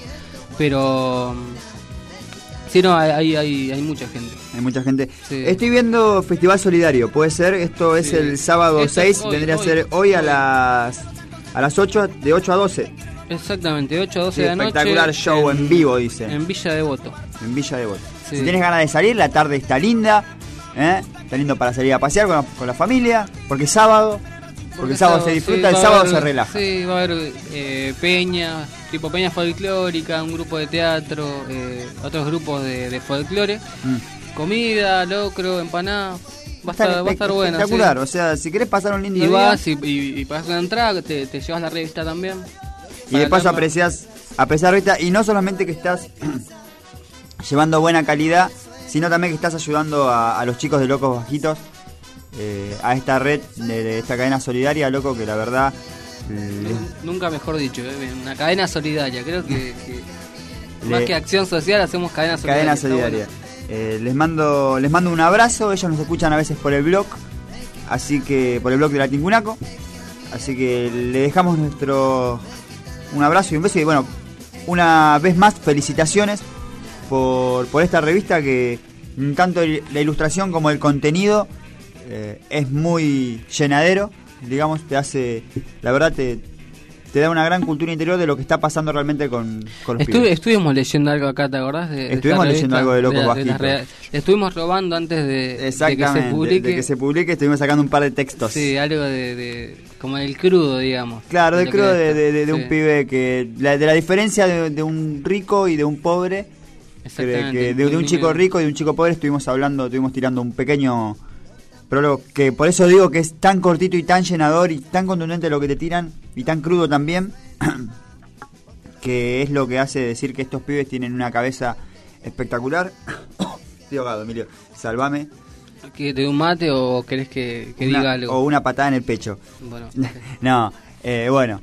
pero sí, no, hay hay, hay mucha gente.
Hay mucha gente.
Sí.
Estoy viendo Festival Solidario, puede ser. Esto es
Sí.
el sábado
Esto es
seis,
hoy,
vendría
hoy,
a ser hoy a
hoy.
las a las ocho, de ocho a doce.
Exactamente, de ocho a doce
Sí,
de la noche.
espectacular show en vivo, dicen.
En Villa Devoto.
En Villa Devoto.
Sí.
Si tienes ganas de salir, la tarde está linda, ¿eh? Está lindo para salir a pasear con la, con la familia, porque es sábado, porque, el sábado se disfruta,
sí,
el
va a
sábado
haber-
se relaja.
Sí, va a haber eh, peña, tipo peña folclórica, un grupo de teatro, eh, otros grupos de, de folclore,
Mm.
comida, locro, empanada. Va a
Está
estar, va a estar bueno.
espectacular,
sí.
o sea, si querés pasar un lindo
Y
día
vas y, y, y pagas una entrada, te, te llevas la revista también.
y de
Para
paso
leerla.
aprecias, apreciar ahorita, y no solamente que estás llevando buena calidad, sino también que estás ayudando a, a los chicos de Locos Bajitos, eh, a esta red, de, de esta cadena solidaria, loco, que la verdad... eh,
Nu- Nunca mejor dicho, eh, una cadena solidaria. Creo que, que más
Le-
que acción social hacemos cadena solidaria.
cadena
está
solidaria.
bueno.
Eh, les mando les mando un abrazo, ellos nos escuchan a veces por el blog, así que por el blog de la Tincunaco, así que le dejamos nuestro un abrazo y un beso y bueno, una vez más felicitaciones por, por esta revista que tanto el- la ilustración como el contenido eh, es muy llenadero, digamos, te hace, la verdad te, te da una gran cultura interior de lo que está pasando realmente con, con los
Estuve,
pibes.
estuvimos leyendo algo acá, ¿te acordás? De, de
Estuvimos
esta
leyendo
revista,
algo de Locos
la- las
Bajitos.
rea- Estuvimos robando antes de, de que
Exactamente,
se
de-
publique.
de que se publique estuvimos sacando un par de textos.
Sí, algo de, de como del crudo, digamos.
Claro, de
lo
creo
que
de,
es
de, de- de
esto.
un
Sí,
pibe que... La, de la diferencia de, de un rico y de un pobre. Que,
exactamente,
que de, de un
ni-
chico
ni-
rico y de un chico pobre estuvimos hablando, estuvimos tirando un pequeño prólogo. Que por eso digo que es tan cortito y tan llenador y tan contundente lo que te tiran. Y tan crudo también. Que es lo que hace decir que estos pibes tienen una cabeza espectacular. Estoy ahogado, Emilio. Salvame.
¿Que te dé un mate o querés que, que
Una-
diga algo?
O una patada en el pecho.
Bueno,
No, eh, bueno.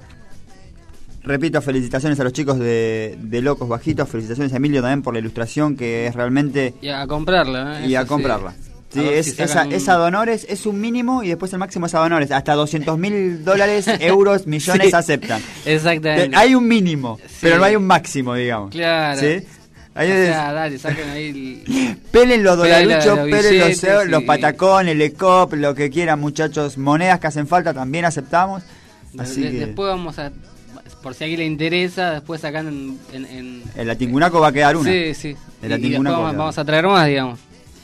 Repito, felicitaciones a los chicos de, de Locos Bajitos, felicitaciones a Emilio también por la ilustración, que es realmente...
y a comprarla, ¿eh?
Y a
Eso sí.
comprarla. Sí,
A ver
es,
si
es,
sacan
a,
un-
es ad honores, es un mínimo y después el máximo es ad honores. Hasta doscientos mil dólares, euros, millones
Sí,
aceptan.
Exactamente.
Hay un mínimo,
Sí.
pero no hay un máximo, digamos.
Claro.
¿Sí? Ahí
O
es-
sea, dale, saquen ahí el...
Pelen los
Pelen
dolaruchos,
los
pelen los,
billetes,
euros, los
sí.
patacones, el ECOP, lo que quieran, muchachos. Monedas que hacen falta también aceptamos. Así
de-
que
Después vamos a... Por si a alguien le interesa, después sacan en... en, en-
el Latincunaco va a quedar una.
Sí, sí.
El
Y- y después
Latincunaco
vamos,
queda.
vamos a traer más, digamos.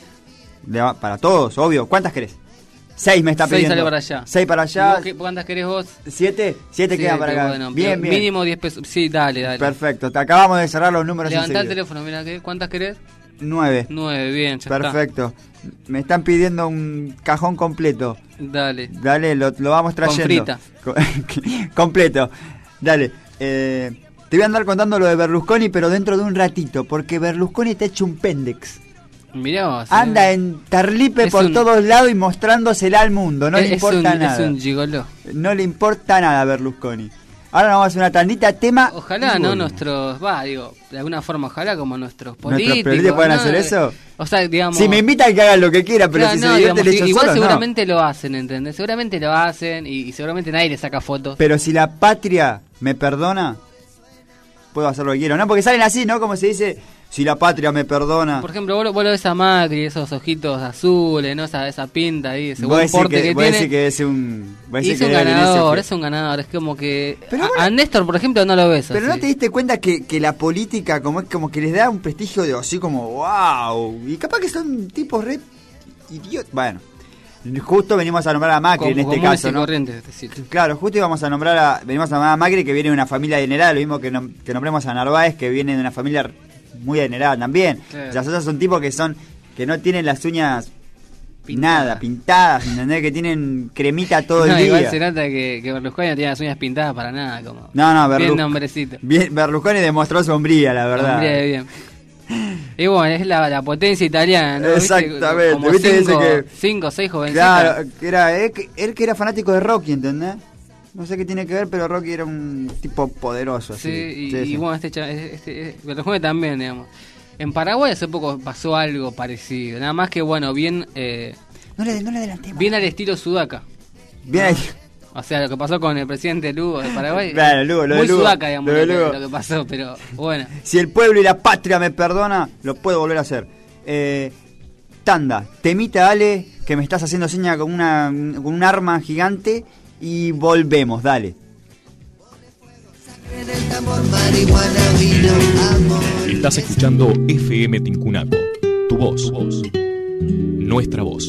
Le va- para todos, obvio. ¿Cuántas querés? Seis me está
Seis
pidiendo.
sale para allá.
Seis para allá.
¿Vos qué- ¿Cuántas querés vos?
¿Siete? Siete quedan para acá.
Bueno,
bien,
pero
bien.
Mínimo diez pesos. Sí, dale, dale.
Perfecto. Te acabamos de cerrar los números
Levantá el
enseguida.
teléfono, mira, ¿qué? ¿Cuántas querés?
Nueve.
Nueve, bien, ya
Perfecto. Me están pidiendo un cajón completo.
está. Dale.
Dale, lo, lo vamos
Con
trayendo.
frita.
Co- completo. Dale. Eh, te voy a andar contando lo de Berlusconi, pero dentro de un ratito, porque Berlusconi te ha hecho un pendex.
Mirá vos. eh.
Anda en Tarlipe
Es
por
un-
todos lados y mostrándosela al mundo. No
es,
le importa
es un,
nada.
Es un gigoló.
No le importa nada a Berlusconi. Ahora nos vamos a hacer una tandita tema.
Ojalá,
y
¿no?
volvemos.
Nuestros, va, digo, de alguna forma, ojalá como nuestros
¿Nuestros
políticos.
políticos pueden
¿no?
hacer eso?
O sea, digamos...
Si me invitan que hagan lo que quieran, pero
Claro,
si
no,
se divierten
digamos,
ellos
igual
solos, no.
seguramente lo hacen, ¿entendés? Seguramente lo hacen y, y seguramente nadie le saca fotos.
Pero si la patria me perdona, puedo hacer lo que quiero. No, porque salen así, ¿no? Como se dice, si la patria me perdona.
Por ejemplo, vos, lo- vos lo ves a Macri, esos ojitos azules, ¿no? Esa, esa pinta ahí, ese
Vos
buen
decís
porte
que,
que,
vos
tiene.
decís que es un... vos
Y
decís
es
que
un
debe tener ese
ganador,
efecto.
es un ganador. Es como que...
Pero
a,
bueno-
a Néstor, por ejemplo, no lo ves
Pero
así.
¿no te diste cuenta que, que la política como es como que les da un prestigio de así como wow? Y capaz que son tipos re idiotas. Bueno, justo venimos a nombrar a Macri
Como-
en este
comunes
caso,
y
¿no?
corrientes, es decir.
Claro, justo íbamos a nombrar a, venimos a nombrar a Macri, que viene de una familia adinerada, lo mismo que, nom- que nombremos a Narváez, que viene de una familia muy adinerada también.
Claro.
Las otras son tipos que son que no tienen las uñas
Pintadas.
nada, pintadas, ¿entendés? Que tienen cremita todo
No,
el
igual
día.
se nota que, que Berlusconi no tiene las uñas pintadas para nada, como...
No, no,
Bien
Berlu-
nombrecito.
Bien, Berlusconi demostró sombría, la verdad.
Hombre de bien. Y bueno, es la, la potencia italiana, ¿no? ¿Viste?
Exactamente,
Como
¿viste?
cinco,
Dice que-
cinco o seis jovencitas.
Claro, que era, él, que- él que era fanático de Rocky, ¿entendés? No sé qué tiene que ver, pero Rocky era un tipo poderoso.
Sí,
así.
y,
Sí,
y
sí.
bueno, este, cha- este, este Berlusconi también, digamos. En Paraguay hace poco pasó algo parecido. Nada más que, bueno, bien... Eh,
no le, no le adelantemos.
Bien al estilo Sudaca.
Bien al...
O sea, lo que pasó con el presidente Lugo de Paraguay.
Claro, Lugo, lo
muy
de Lugo.
Sudaca, digamos,
lo, de
lo,
Lugo.
que, lo que pasó, pero bueno.
Si el pueblo y la patria me perdona, lo puedo volver a hacer. Eh, tanda, temita Ale, que me estás haciendo seña con, una, con un arma gigante, y volvemos, dale.
Estás escuchando F M Tincunaco, tu voz, tu voz, nuestra voz.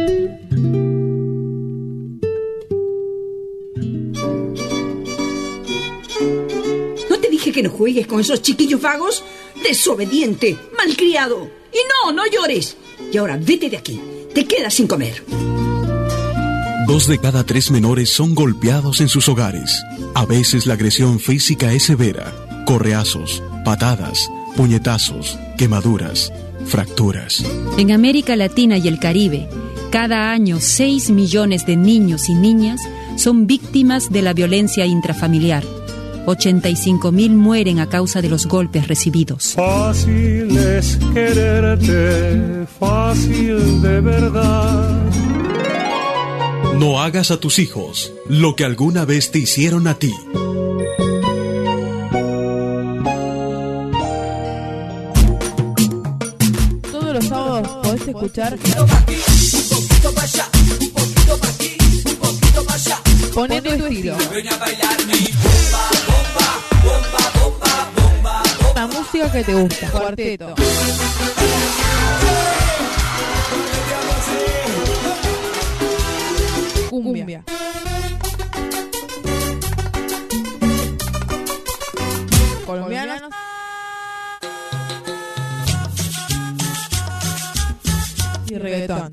¿No te dije que no juegues con esos chiquillos vagos? Desobediente, malcriado. Y no, no llores. Y ahora vete de aquí, te quedas sin comer.
Dos de cada tres menores son golpeados en sus hogares. A veces la agresión física es severa. Correazos, patadas, puñetazos, quemaduras, fracturas.
En América Latina y el Caribe, cada año seis millones de niños y niñas son víctimas de la violencia intrafamiliar. ochenta y cinco mil mueren a causa de los golpes recibidos.
Fácil es quererte, fácil de verdad.
No hagas a tus hijos lo que alguna vez te hicieron a ti.
Todos los sábados podés escuchar Poné tu estilo. La música que te gusta. Cuarteto. Cumbia. Colombianos. Y reggaetón.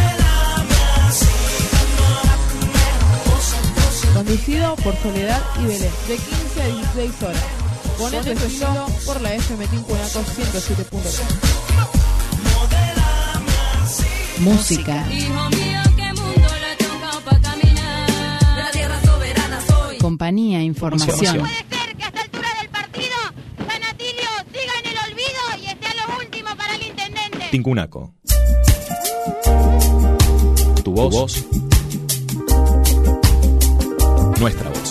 Conducido por Soledad y Belén, de quince a dieciséis horas. Poné tu estilo por la F M Tincunaco ciento siete punto tres.
Música. Compañía, información.
Puede ser que a esta altura del partido San Atilio siga en el olvido y esté a lo último para el intendente.
Tincunaco. Tu voz. Tu voz. Nuestra voz.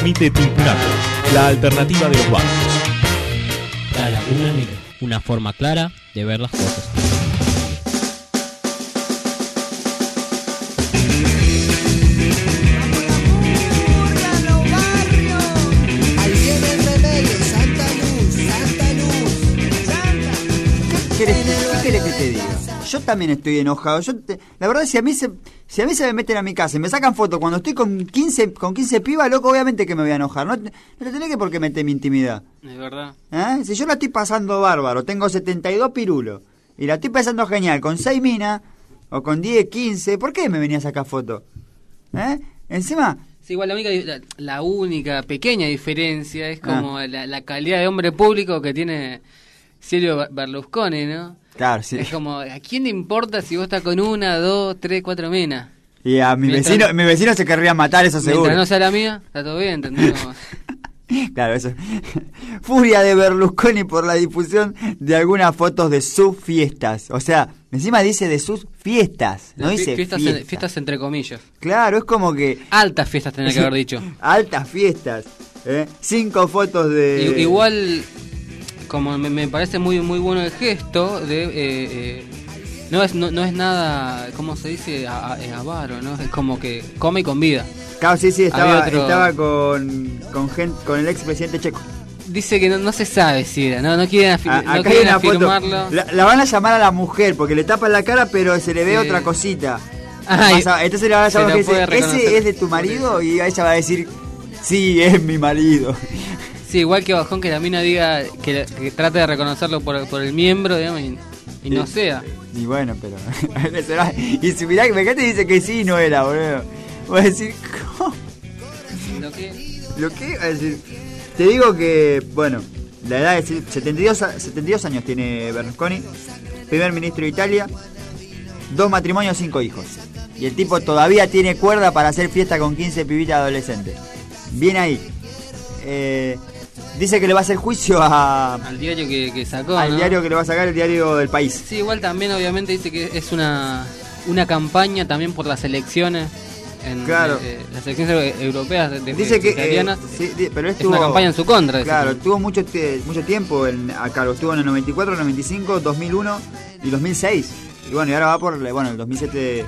transmite Tincunaco, la alternativa de los barrios.
La Laguna Negra, una forma clara de ver las cosas.
¿Qué querés que te diga? Yo también estoy enojado. Yo te, la verdad, si a mí se si a mí se me meten a mi casa y me sacan fotos cuando estoy con quince con quince pibas, loco, obviamente que me voy a enojar. No, no te tenés que por qué meter mi intimidad.
Es verdad.
¿Eh? Si yo la estoy pasando bárbaro, tengo setenta y dos pirulos y la estoy pasando genial con seis minas o con diez, quince, ¿por qué me venía a sacar fotos? ¿Eh? Encima...
Sí, igual la única, la, la única pequeña diferencia es como ah. la, la calidad de hombre público que tiene Silvio Berlusconi, ¿no?
Claro, sí.
Es como, ¿a quién le importa si vos estás con una, dos, tres, cuatro minas?
Y a mi
mientras,
vecino mi vecino se querría matar, eso seguro.
Mientras no sea la mía, está todo bien, ¿entendés?
Claro, eso. Furia de Berlusconi por la difusión de algunas fotos de sus fiestas. O sea, encima dice de sus fiestas, no, no dice
fiestas,
fiestas.
En, fiestas entre comillas.
Claro, es como que...
Altas fiestas tenía que haber dicho.
Altas fiestas. ¿eh? Cinco fotos de...
I, igual, como me, me parece muy muy bueno el gesto de... Eh, eh, no es no, no es nada, ¿cómo se dice? A, a, avaro, ¿no? Es como que come y convida.
Claro, sí, sí, estaba,
otro...
estaba con con, gente, con el expresidente checo.
Dice que no, no se sabe si era, no, no quieren, afir
a,
no quieren afirmarlo.
La, la van a llamar a la mujer porque le tapan la cara, pero se le ve sí. otra cosita. Ay, entonces le van a llamar y dice, ¿ese es de tu marido? Y ella va a decir, sí, es mi marido.
Sí, igual que bajón que la mina diga que, que trate de reconocerlo por, por el miembro, digamos, y, y no sea.
Y bueno, pero... y si mirá, me te dice que sí, no era, boludo. Voy a decir, ¿cómo?
¿Lo qué?
¿Lo qué? Voy a decir, te digo que, bueno, la edad es setenta y dos, setenta y dos años tiene Berlusconi, primer ministro de Italia, dos matrimonios, cinco hijos. Y el tipo todavía tiene cuerda para hacer fiesta con quince pibitas adolescentes. Bien ahí. Eh... Dice que le va a hacer juicio a...
al diario que, que sacó,
Al
¿no?
diario que le va a sacar, el diario del País.
Sí, igual también obviamente dice que es una una campaña también por las elecciones en
claro.
eh, las elecciones europeas de, de,
dice que,
italianas.
Eh, sí, pero
es
estuvo,
una campaña en su contra.
Claro, tuvo mucho mucho tiempo en, acá, estuvo en el noventa y cuatro, noventa y cinco, dos mil uno y dos mil seis. Y bueno, y ahora va por, bueno, el dos mil siete...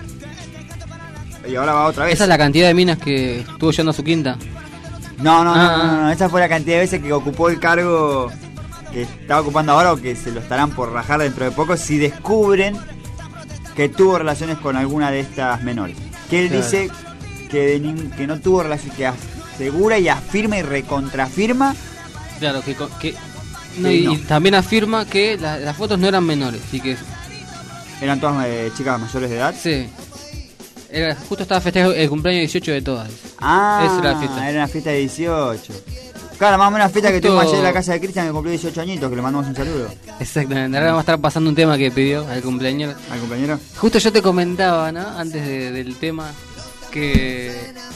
Y ahora va otra vez.
Esa es la cantidad de minas que estuvo yendo a su quinta.
No, no,
ah,
no, no, no, esa fue la cantidad de veces que ocupó el cargo que está ocupando ahora o que se lo estarán por rajar dentro de poco si descubren que tuvo relaciones con alguna de estas menores. Que él claro. dice que, de, que no tuvo relaciones, que asegura y afirma y recontrafirma.
Claro, que... que no, y, no. y también afirma que la, las fotos no eran menores, y que...
¿Eran todas eh, chicas mayores de edad?
Sí. Era, justo estaba festejando el cumpleaños dieciocho de todas.
Ah,
esa era la fiesta.
Era una fiesta de dieciocho. Claro, más o menos la fiesta justo... que tuvimos ayer en la casa de Cristian, que cumplió dieciocho añitos, que le mandamos un saludo.
Exactamente, ahora vamos a estar pasando un tema que pidió al cumpleañero.
¿Al compañero?
Justo yo te comentaba, ¿no? Antes de, del tema, que...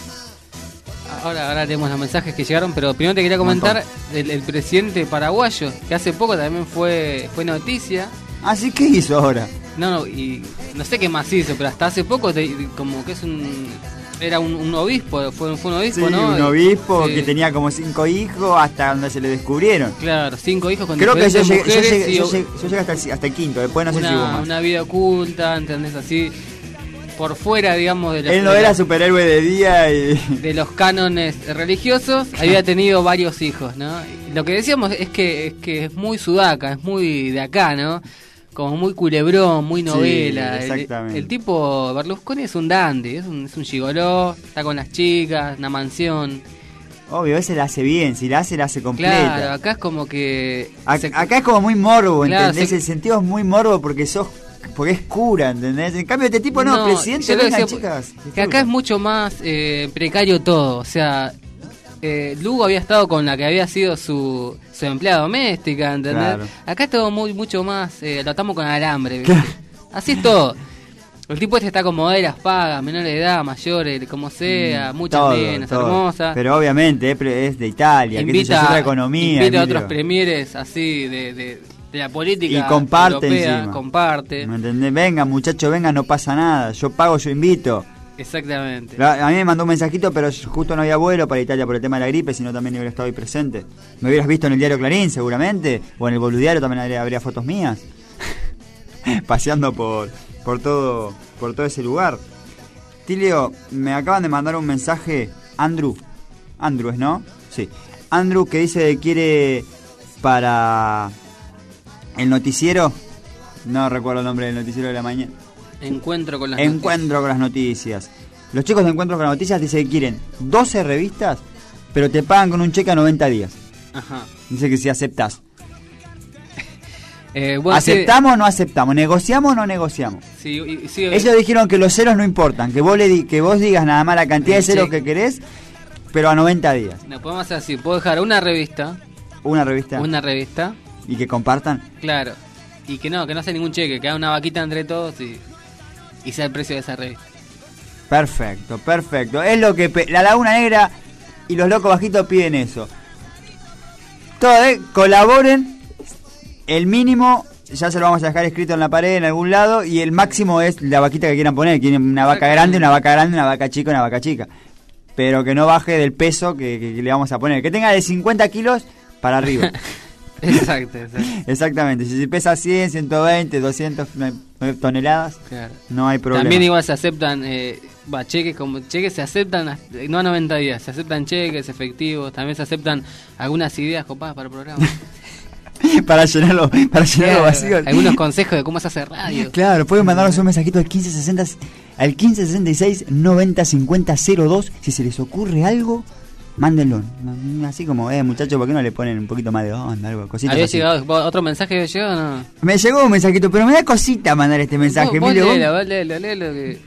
Ahora, ahora tenemos los mensajes que llegaron, pero primero te quería comentar el, el presidente paraguayo, que hace poco también fue, fue noticia.
¿Ah, sí? ¿Qué hizo ahora?
No, no, y no sé qué más hizo, pero hasta hace poco te, como que es un... Era un, un obispo, fue, fue un obispo,
sí,
¿no?
un obispo
sí.
que tenía como cinco hijos hasta donde se le descubrieron.
Claro, cinco hijos con
Creo que yo llegué, yo llegué,
y,
yo llegué, yo llegué hasta, el, hasta el quinto, después no
una,
sé si hubo más.
Una vida oculta, ¿entendés? Así, por fuera, digamos, de los...
Él no
de
era
los,
superhéroe de día y...
De los cánones religiosos, había tenido varios hijos, ¿no? Y lo que decíamos es que, es que es muy sudaca, es muy de acá, ¿no? Como muy culebrón, muy novela.
Sí, exactamente.
El, el tipo Berlusconi es un dandy, es un, es un gigoló, está con las chicas, una mansión.
Obvio, ese la hace bien, si la hace, la hace completa.
Claro, acá es como que...
A, se, acá es como muy morbo,
claro,
¿entendés? Se, el sentido es muy morbo porque sos... Porque es cura, ¿entendés? En cambio este tipo no, no presidente, vengan, chicas.
Que acá es mucho más eh, precario todo, o sea... Eh, Lugo había estado con la que había sido su, su empleada doméstica, ¿entendés? Claro. Acá es todo muy, mucho más, eh, lo atamos con alambre, ¿viste? Así es todo. El tipo este está con modelas pagas, menor de edad, mayores, como sea, mm, muchas todo, nenas, todo. hermosas.
Pero obviamente es de Italia, invita, que es otra economía.
Invita a otros premieres así de, de, de la política
y comparte
europea,
encima.
comparte.
¿Me entendés? Venga, muchachos, venga, no pasa nada. Yo pago, yo invito.
Exactamente.
La- A mí me mandó un mensajito, pero justo no había vuelo para Italia por el tema de la gripe, sino también hubiera estado ahí presente. Me hubieras visto en el diario Clarín, seguramente, o en el Boludiario también habría, habría fotos mías. Paseando por, por, todo, por todo ese lugar. Tilio, me acaban de mandar un mensaje, Andrew. Andrew es, ¿no? Sí. Andrew, que dice que quiere para el noticiero. No recuerdo el nombre del noticiero de la mañana.
Encuentro con las
Encuentro
noticias.
con las noticias. Los chicos de Encuentro con las Noticias dicen que quieren doce revistas, pero te pagan con un cheque a noventa días.
Ajá.
Dice que si aceptás.
Eh, bueno,
¿Aceptamos o no aceptamos? ¿Negociamos o no negociamos?
Sí, sí, sí,
Ellos dijeron que los ceros no importan, que vos, le di- que vos digas nada más la cantidad de
El
ceros
cheque.
que querés, pero a noventa días.
No, podemos hacer así. Puedo dejar una revista.
Una revista.
Una revista.
Y que compartan.
Claro. Y que no, que no sea ningún cheque. Que haga una vaquita entre todos y, y sea el precio de esa revista.
Perfecto, perfecto. Es lo que pe- la Laguna Negra y los Locos Bajitos piden eso. Todos eh, colaboren. El mínimo ya se lo vamos a dejar escrito en la pared en algún lado, y el máximo es la vaquita que quieran poner. Quieren una vaca grande, una vaca grande, una vaca chica, una vaca chica. Pero que no baje del peso que, que- que le vamos a poner. Que tenga de cincuenta kilos para arriba.
Exacto, exacto.
Exactamente. Si pesa cien, ciento veinte, doscientas toneladas,
Claro.
no hay problema.
También igual se aceptan eh, va, cheques, como cheques se aceptan hasta- no a noventa días, se aceptan cheques efectivos, también se aceptan algunas ideas copadas para el programa.
para llenarlo, para llenar los vacíos.
Algunos consejos de cómo se hace radio.
Claro, pueden mandarnos un mensajito al quince sesenta, al quince sesenta y seis noventa cincuenta cero dos. Si se les ocurre algo, mándenlo. Así como, eh, muchachos, ¿por qué no le ponen un poquito más de onda? Algo, cositas
¿Había
así.
llegado otro mensaje? ¿Había llegado o no?
Me llegó un mensajito, pero me da cosita mandar este mensaje.
Vos, vos
Emilio, vos-
léelo, vos léelo, léelo, que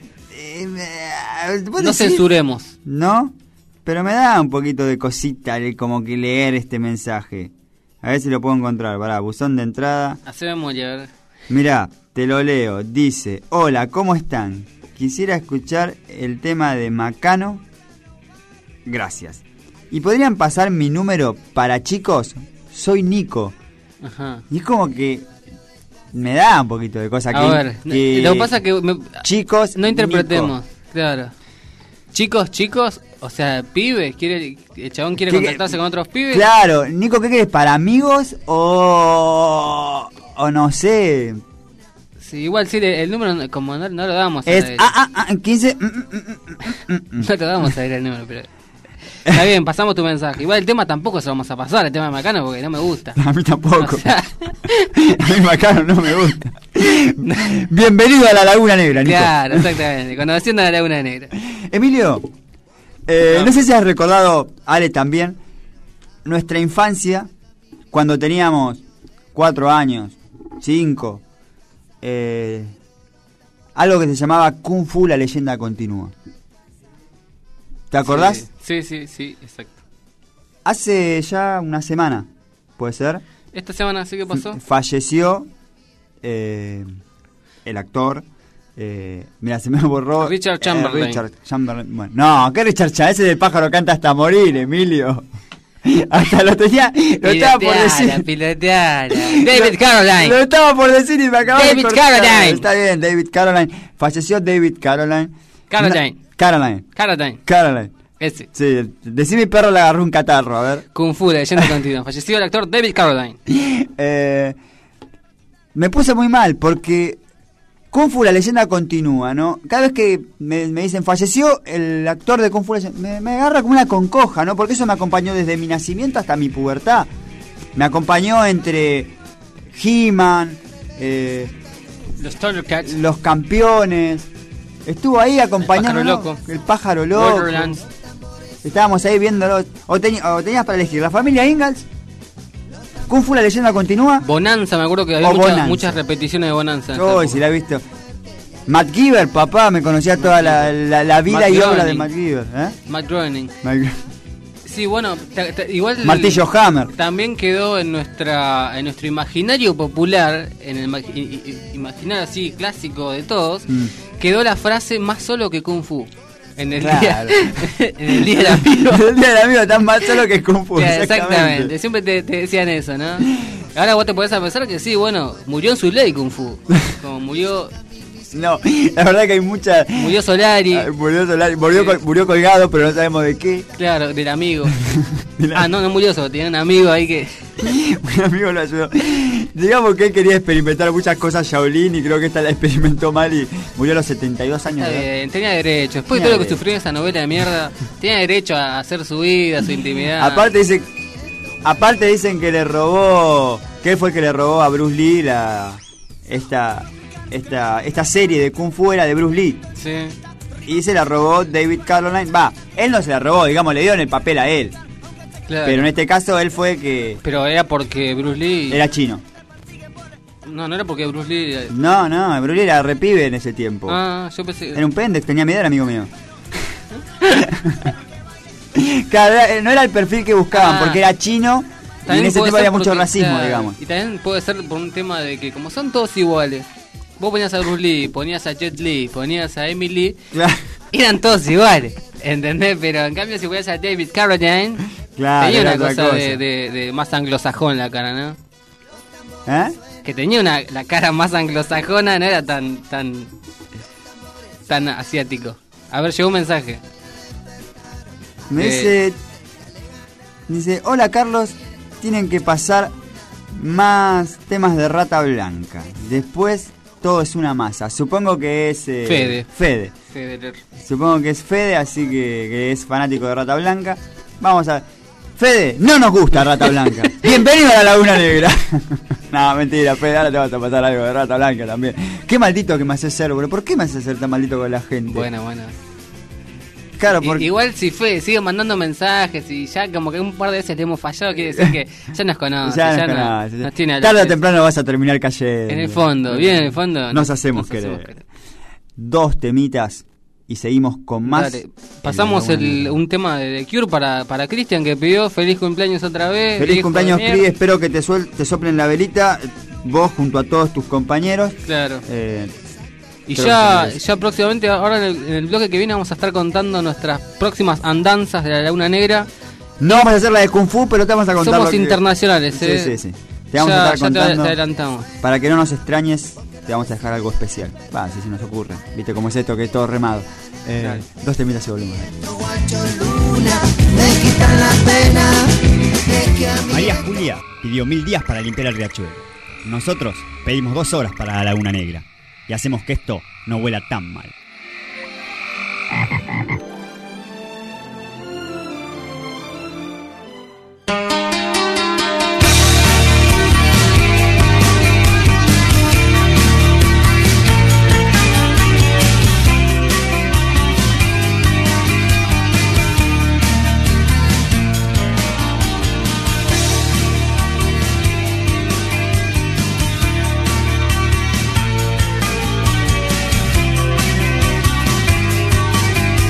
¿vos
no
decís?
censuremos.
¿No? Pero me da un poquito de cosita el- como que leer este mensaje. A ver si lo puedo encontrar. Pará, buzón de entrada.
Haceme memoria, a ver.
Mirá, te lo leo. Dice: hola, ¿cómo están? Quisiera escuchar el tema de Macano. Gracias. ¿Y podrían pasar mi número para chicos? Soy Nico.
Ajá.
Y es como que me da un poquito de cosa
A
que,
ver,
que
lo que pasa es que me-
chicos,
no interpretemos,
Nico.
claro. Chicos, chicos, o sea, pibes, quiere, el chabón quiere
¿Qué-
contactarse con otros pibes.
Claro, Nico, ¿qué querés? ¿Para amigos o, o no sé?
Sí, igual sí, el número no- como no, no lo damos a
Es
ver.
ah, ah, ah, quince. mm, mm, mm, mm, mm.
No te damos a ver el número, pero está bien, pasamos tu mensaje. Igual el tema tampoco se lo vamos a pasar, el tema de Macano, porque no me gusta.
A mí tampoco.
O sea,
A mí Macano no me gusta. Bienvenido a la Laguna Negra, Nico.
claro, exactamente, conociendo a la Laguna Negra.
Emilio, eh, no sé si has recordado, Ale también, nuestra infancia, cuando teníamos cuatro años, cinco, eh, algo que se llamaba Kung Fu, la leyenda continúa. ¿Te acordás?
Sí, sí, sí, sí, exacto.
Hace ya una semana, ¿puede ser?
¿Esta semana sí que pasó?
Falleció eh, el actor. Eh, mira, se me borró.
Richard
eh,
Chamberlain.
Richard Chamberlain. Bueno, no, ¿qué Richard Chamberlain? Ese del pájaro canta hasta morir, Emilio. Hasta lo tenía. Lo estaba por decir.
Piloteala. David Caroline.
Lo estaba por decir y me acababa de
David
cortar.
Caroline.
Está bien, David Caroline. Falleció David Caroline.
Caroline.
Una- Caroline.
Caroline.
Caroline.
Ese.
Sí, decí mi perro le agarró un catarro, a ver.
Kung Fu, la leyenda continua. Falleció el actor David Caroline.
Eh, me puse muy mal porque Kung Fu, la leyenda continúa, ¿no? Cada vez que me, me dicen falleció el actor de Kung Fu, la leyenda, me, me agarra como una concoja, ¿no? Porque eso me acompañó desde mi nacimiento hasta mi pubertad. Me acompañó entre He-Man, eh,
Los Thundercats.
los campeones. Estuvo ahí acompañando
El pájaro loco.
el pájaro loco.
Borderlands.
Estábamos ahí viéndolo. O, teni- o tenías para elegir la familia Ingalls, Kung Fu, la leyenda continúa.
Bonanza, me acuerdo que había
O
muchas,
Bonanza.
muchas repeticiones de Bonanza. en esa
Uy,
época.
si la he visto. Matt Giver, papá, me conocía toda la, la, la vida
Matt
y obra de
Groening.
Matt Giver. ¿eh?
Matt Groening.
Matt-
Sí, bueno, ta- ta- igual
Martillo Hammer.
también quedó en nuestra en nuestro imaginario popular, en el imag- i- i- imaginario así clásico de todos,
Mm.
quedó la frase más solo que Kung Fu. En el
Claro.
día en el día del amigo.
El día del amigo tan más solo que Kung Fu.
Claro,
exactamente.
exactamente, siempre te, te decían eso, ¿no? Ahora vos te podés a pensar que sí, bueno, murió en su ley Kung Fu. Como murió
No, la verdad que hay mucha...
Murió Solari.
Murió Solari, murió, col- murió colgado, pero no sabemos de qué.
Claro, del amigo. Ah, no, no murió solo, tenía un amigo ahí que...
Un amigo lo ayudó. Digamos que él quería experimentar muchas cosas Shaolin y creo que esta la experimentó mal y murió a los setenta y dos años.
Está
¿verdad?
bien, tenía derecho. Después de
Tenía
todo lo que
derecho.
sufrió en esa novela de mierda, tenía derecho a hacer su vida, su intimidad.
Aparte dice, aparte dicen que le robó, que él fue el que le robó a Bruce Lee la esta esta esta serie de Kung Fu era de Bruce Lee.
Sí.
Y se la robó David Carradine. Va, él no se la robó, digamos, le dieron el papel a él.
Claro.
Pero en este caso él fue que
Pero era porque Bruce Lee...
era chino.
No, no era porque Bruce Lee... Era...
No, no, Bruce Lee era repibe en ese tiempo.
Ah, yo pensé...
Era un pendex, tenía miedo, era amigo mío. Claro, era- no era el perfil que buscaban,
Ah.
porque era chino y en
También
ese
puede
tiempo
ser
había mucho
porque-
racismo,
claro,
digamos.
Y también puede ser por un tema de que como son todos iguales, vos ponías a Bruce Lee, ponías a Jet Li, ponías a Emily,
Claro.
eran todos iguales, ¿entendés? Pero en cambio si ponías a David Carradine,
Claro,
tenía
era
una
otra
cosa,
cosa.
De, de, de más anglosajón la cara, ¿no?
¿Eh?
Que tenía una la cara más anglosajona, no era tan tan tan asiático. A ver, llegó un mensaje.
Me
Eh.
dice, dice, hola Carlos, tienen que pasar más temas de Rata Blanca. Después todo es una masa. Supongo que es eh,
Fede.
Fede.
Federer.
Supongo que es Fede, así que, que es fanático de Rata Blanca. Vamos a... Fede, no nos gusta Rata Blanca. Bienvenido a la Laguna Negra. No, mentira, Fede, ahora te vas a pasar algo de Rata Blanca también. Qué maldito que me haces ser, bro. ¿Por qué me haces ser tan maldito con la gente?
Bueno, bueno.
Claro,
I-
porque...
Igual si Fede sigue mandando mensajes y ya como que un par de veces le hemos fallado, quiere decir que ya nos conoce,
Ya
ya,
nos
no-
conoce.
nos tiene a la
Tarde o
vez.
temprano vas a terminar cayendo.
En el fondo, bien en el fondo.
Nos hacemos querer. Dos temitas y seguimos con más.
Dale, pasamos el, un tema de The Cure para, para Cristian que pidió feliz cumpleaños otra vez.
Feliz
hijo
cumpleaños,
de mierda.
Cris. Espero que te, suel- te soplen la velita. Vos junto a todos tus compañeros.
Claro.
Eh,
Y
creo
ya,
que es-
ya próximamente, ahora en el, en el bloque que viene vamos a estar contando nuestras próximas andanzas de la Laguna Negra.
No vamos a hacer la de Kung Fu, pero te vamos a contar.
Somos
lo que-
internacionales,
Sí,
eh.
sí, sí. Te vamos
Ya-
a estar
ya te-
contando.
te adelantamos.
Para que no nos extrañes, te vamos a dejar algo especial. Va, si se nos ocurre. Viste cómo es esto, que es todo remado. Eh,
Dale.
dos temitas y volvemos.
María Julia pidió mil días para limpiar el riachuelo. Nosotros pedimos dos horas para la Laguna Negra. Y hacemos que esto no huela tan mal.
Thank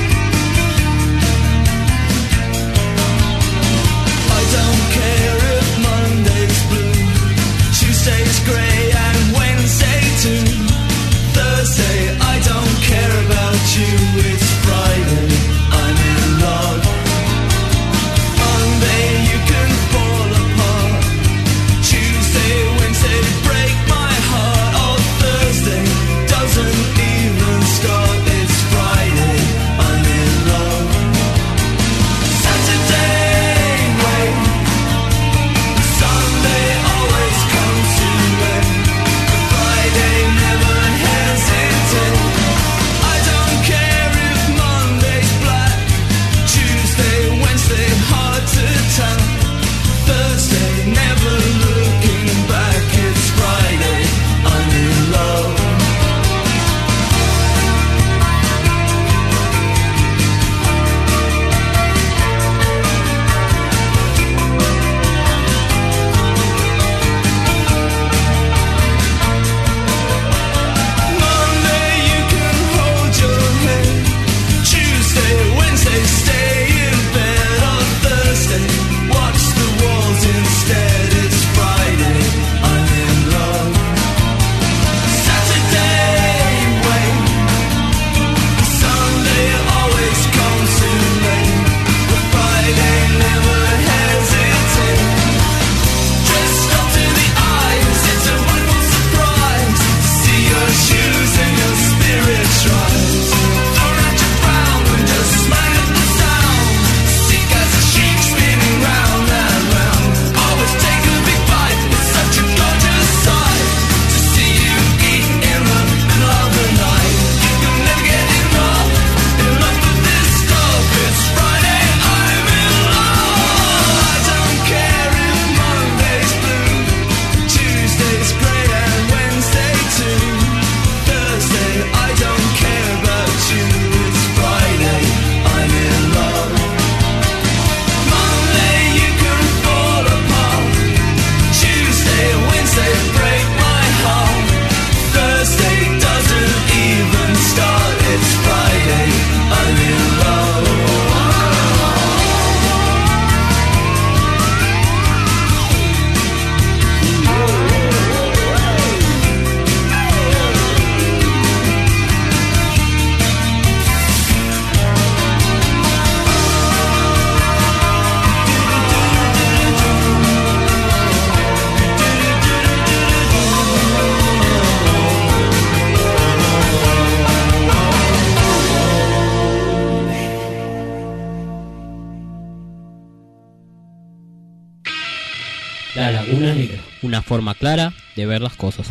La Laguna Negra, una forma clara de ver las cosas.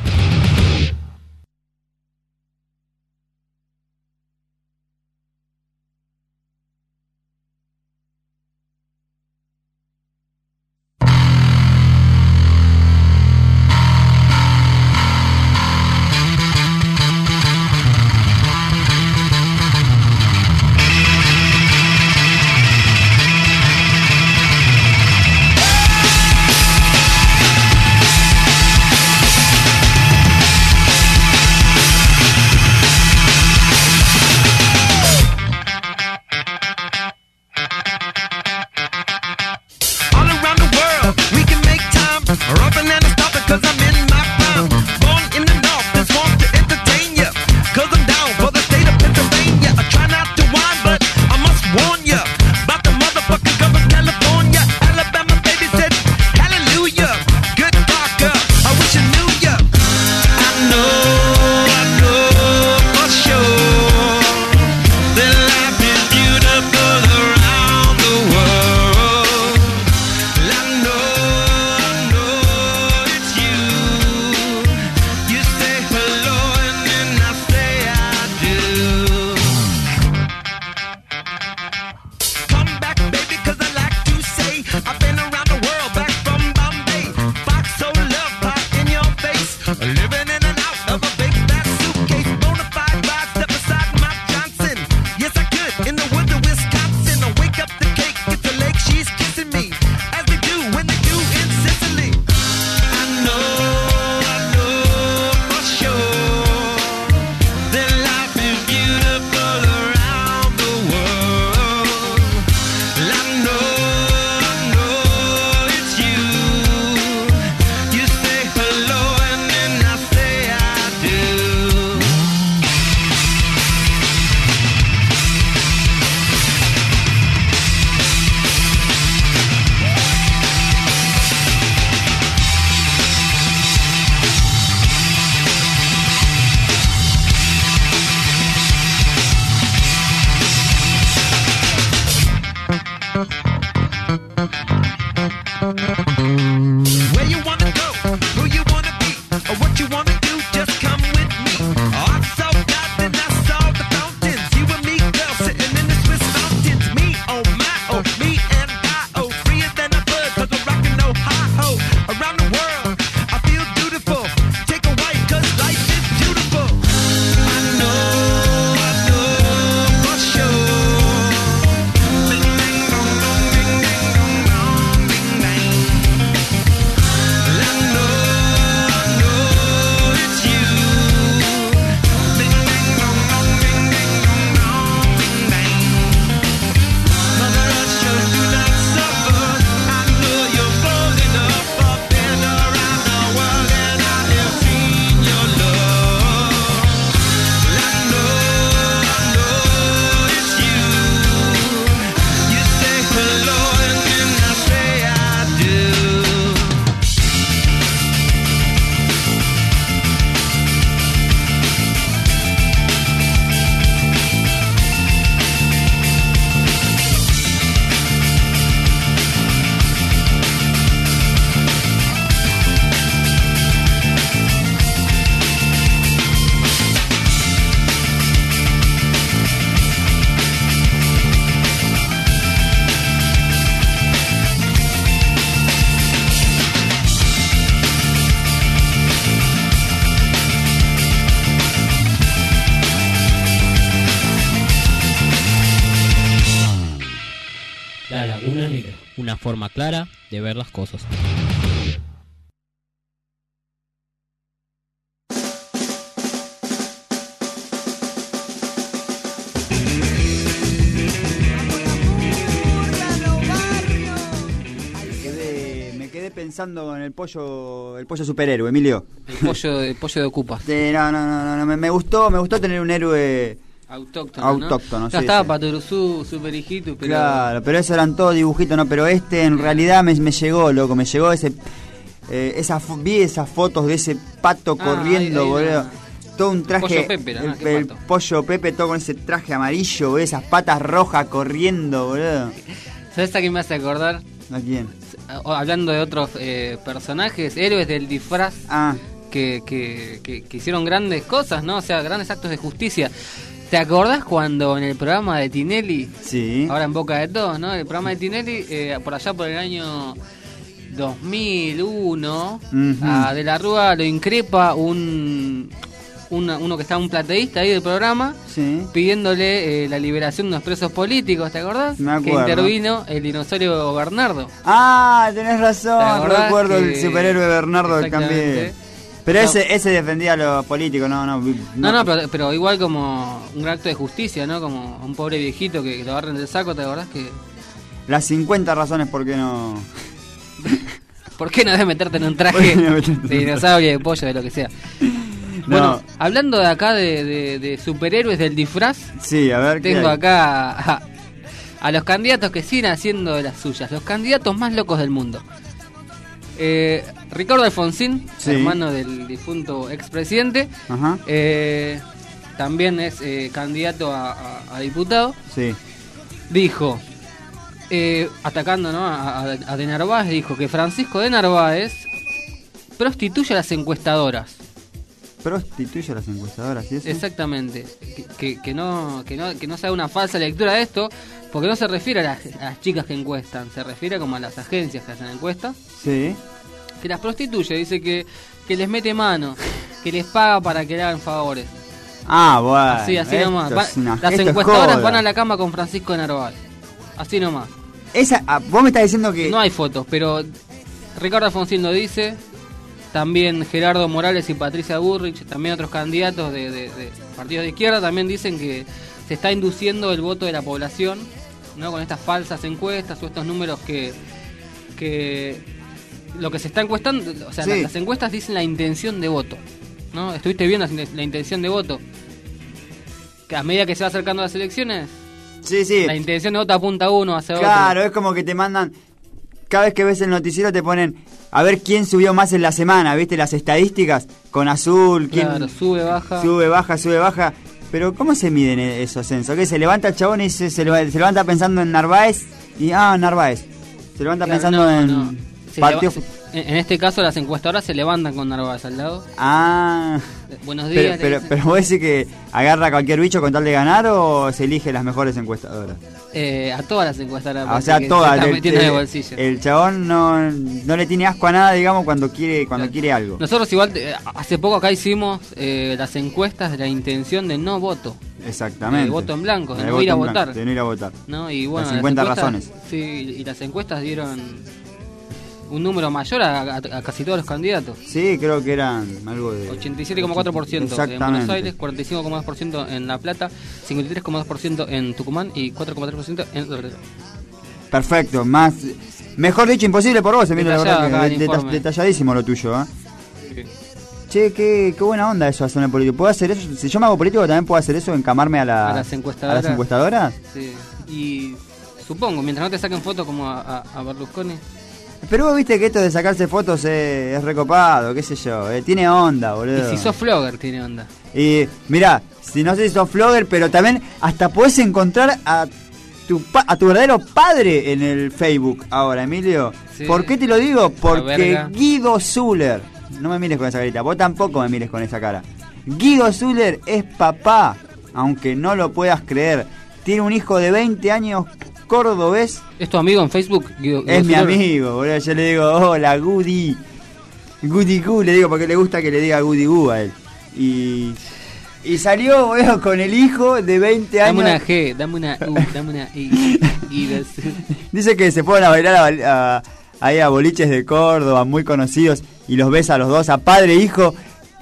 La Laguna Negra, una forma clara de ver las cosas.
Me quedé pensando en el pollo, el pollo superhéroe, Emilio.
El pollo, el pollo de Ocupa.
Sí, no, no, no, no me, me gustó, me gustó tener un héroe
autóctono,
autóctono,
¿no?
sí,
Ya estaba
sí.
Patoruzú, Super Hijito, pero...
Claro, pero esos eran todos dibujitos, ¿no? Pero este en realidad me, me llegó, loco, me llegó ese... Eh, esa, fo- vi esas fotos de ese pato
Ah,
corriendo,
ahí- ahí
boludo.
no.
Todo un traje...
Pollo Pepe, ¿no?
el,
¿Qué
el
pato?
pollo Pepe, todo con ese traje amarillo, boludo, esas patas rojas corriendo, boludo.
¿Sabes a quién me hace acordar?
¿A quién?
hablando de otros eh, personajes, héroes del disfraz
ah.
que, que, que, que hicieron grandes cosas, ¿no? O sea, grandes actos de justicia. ¿Te acordás cuando en el programa de Tinelli,
sí.
ahora en boca de todos, ¿no? El programa de Tinelli, eh, por allá por el año dos mil uno, uh-huh. a De la Rúa lo increpa un... Una, uno que estaba un plateísta ahí del programa,
sí.
pidiéndole eh, la liberación de unos presos políticos, ¿te acordás?
Me acuerdo.
Que intervino el dinosaurio Bernardo.
Ah, tenés razón, recuerdo
que...
el superhéroe Bernardo también. Pero no. ese ese defendía a los políticos, no, no. No,
no, no pero, pero igual como un acto de justicia, ¿no? Como un pobre viejito que, que lo agarren del saco, ¿te acordás? Que...
Las cincuenta razones por qué no...
¿Por qué no debes meterte en un traje de dinosaurio, de pollo, de lo que sea? Bueno, no. hablando de acá de, de, de superhéroes del disfraz,
sí, a ver,
tengo acá a, a los candidatos que siguen haciendo de las suyas, los candidatos más locos del mundo. Eh, Ricardo Alfonsín, sí. hermano del difunto expresidente, eh, también es eh, candidato a, a, a diputado,
sí.
dijo, eh, atacando ¿no? a, a, a de Narváez, dijo que Francisco de Narváez prostituye a las encuestadoras.
Prostituye a las encuestadoras, ¿y eso?
Exactamente, que, que, que no que no que no sea una falsa lectura de esto, porque no se refiere a las, a las chicas que encuestan, se refiere como a las agencias que hacen encuestas.
Sí.
Que las prostituye, dice que, que les mete mano, que les paga para que le hagan favores.
Ah, bueno.
Así, así nomás. Va, las encuestadoras joda. van a la cama con Francisco de Narváez. Así nomás.
Esa, ah, vos me estás diciendo que...
No hay fotos, pero Ricardo Alfonsín lo dice... También Gerardo Morales y Patricia Burrich, también otros candidatos de, de, de partidos de izquierda, también dicen que se está induciendo el voto de la población, ¿no? Con estas falsas encuestas o estos números que, que lo que se está encuestando, o sea, sí. las, las encuestas dicen la intención de voto, ¿no? ¿Estuviste viendo la, la intención de voto? Que a medida que se va acercando las elecciones,
sí, sí.
la intención de voto apunta a uno hacia otro.
Claro, es como que te mandan, cada vez que ves el noticiero te ponen... A ver quién subió más en la semana, ¿viste? Las estadísticas con azul, quién
claro, sube, baja.
Sube, baja, sube, baja. Pero ¿cómo se miden esos censos? ¿Qué? Se levanta el chabón y se, se, se levanta pensando en Narváez y ah, Narváez. Se levanta claro, pensando
no,
en
no.
partido...
leva... En este caso las encuestadoras se levantan con Narváez al lado.
Ah.
Buenos días.
Pero, pero, pero vos decís que agarra a cualquier bicho con tal de ganar o se elige las mejores encuestadoras.
Eh, a todas las encuestadoras.
O sea, a todas.
El, el, el, bolsillo.
el chabón no, no le tiene asco a nada, digamos, cuando quiere cuando claro. quiere algo.
Nosotros igual, eh, hace poco acá hicimos eh, las encuestas de la intención de no voto.
Exactamente.
De voto en blanco, de, de no ir a votar.
Blanco, de no ir a votar.
¿No? Y bueno,
las cincuenta razones.
Sí, y las encuestas dieron un número mayor a, a, a casi todos los candidatos.
Sí, creo que eran algo de...
ochenta y siete coma cuatro por ciento en Buenos Aires, cuarenta y cinco coma dos por ciento en La Plata, cincuenta y tres coma dos por ciento en Tucumán y cuatro coma tres por ciento en Loreto.
Perfecto, más... Mejor dicho, imposible por vos, Emilio, la verdad que det- detalladísimo lo tuyo, ¿eh? Sí. Che, qué, qué buena onda eso hacer en el político. ¿Puedo hacer eso? Si yo me hago político, ¿también puedo hacer eso? ¿Encamarme a, la,
a, las, encuestadoras.
a las encuestadoras?
Sí, y supongo, mientras no te saquen fotos como a, a, a Berlusconi...
Pero vos viste que esto de sacarse fotos es, es recopado, qué sé yo, eh, tiene onda, boludo.
Y si sos flogger, tiene onda.
Y mirá, si no sé si sos flogger, pero también hasta podés encontrar a tu pa- a tu verdadero padre en el Facebook ahora, Emilio. Sí. ¿Por qué te lo digo? Porque Guido Zuller, no me mires con esa carita, vos tampoco me mires con esa cara. Guido Zuller es papá, aunque no lo puedas creer. Tiene un hijo de veinte años cordobés.
¿Es tu amigo en Facebook? Guido, Guido
es mi amigo, boludo. Yo le digo, hola, Goody. Goody Goo, le digo porque le gusta que le diga Goody Goo a él. Y, y salió, boludo, con el hijo de veinte años.
Dame una G, dame una U, dame una I. Y
dice que se fueron a bailar a, a, ahí a boliches de Córdoba, muy conocidos, y los ves a los dos, a padre e hijo.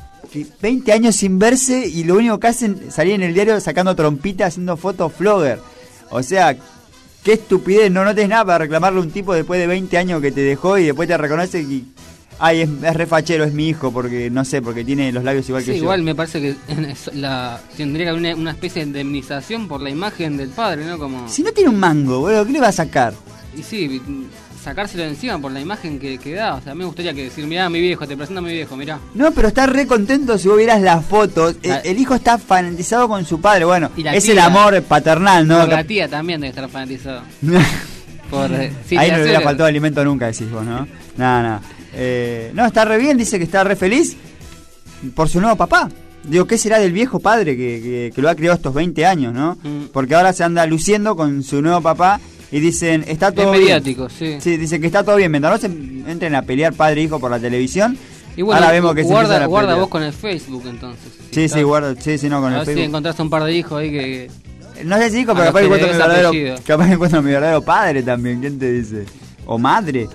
veinte años sin verse y lo único que hacen es salir en el diario sacando trompitas, haciendo fotos flogger. O sea, qué estupidez, no, no tenés nada para reclamarle a un tipo después de veinte años que te dejó y después te reconoce y... Ay, es, es refachero, es mi hijo, porque no sé, porque tiene los labios igual
sí,
que yo.
Igual me parece que la, tendría que haber una, una especie de indemnización por la imagen del padre, ¿no? Como...
Si no tiene un mango, boludo, ¿qué le va a sacar?
Y sí, sacárselo de encima por la imagen que, que da. O sea, a mí me gustaría que decir, mirá, mi viejo, te presento a mi viejo, mirá.
No, pero está re contento si vos vieras las fotos. La... El, el hijo está fanatizado con su padre. Bueno, es tía, el amor paternal, ¿no?
La tía también debe estar fanatizada. Por, eh, sí,
Ahí no le hubiera
Zuller.
faltado alimento nunca, decís vos, ¿no? Nada, nada. Eh, no, está re bien, dice que está re feliz por su nuevo papá. Digo, ¿qué será del viejo padre que, que, que lo ha criado estos veinte años, no?
Mm.
Porque ahora se anda luciendo con su nuevo papá y dicen, está todo
Es
bien.
mediático, sí.
Sí, dicen que está todo bien. Mientras no se entren a pelear padre e hijo por la televisión,
Y bueno,
ahora vemos que se
guarda,
empiezan a
guarda
pelear.
vos con el Facebook entonces.
Sí, sí, guarda, sí, sí, no, con
a
el
ver si
Facebook.
encontraste un par de hijos ahí que...
No sé si hijo,
a
pero
los
capaz
que
encuentro
le
mi
des
verdadero,
apellido.
capaz encuentro mi verdadero padre también, ¿quién te dice? O madre.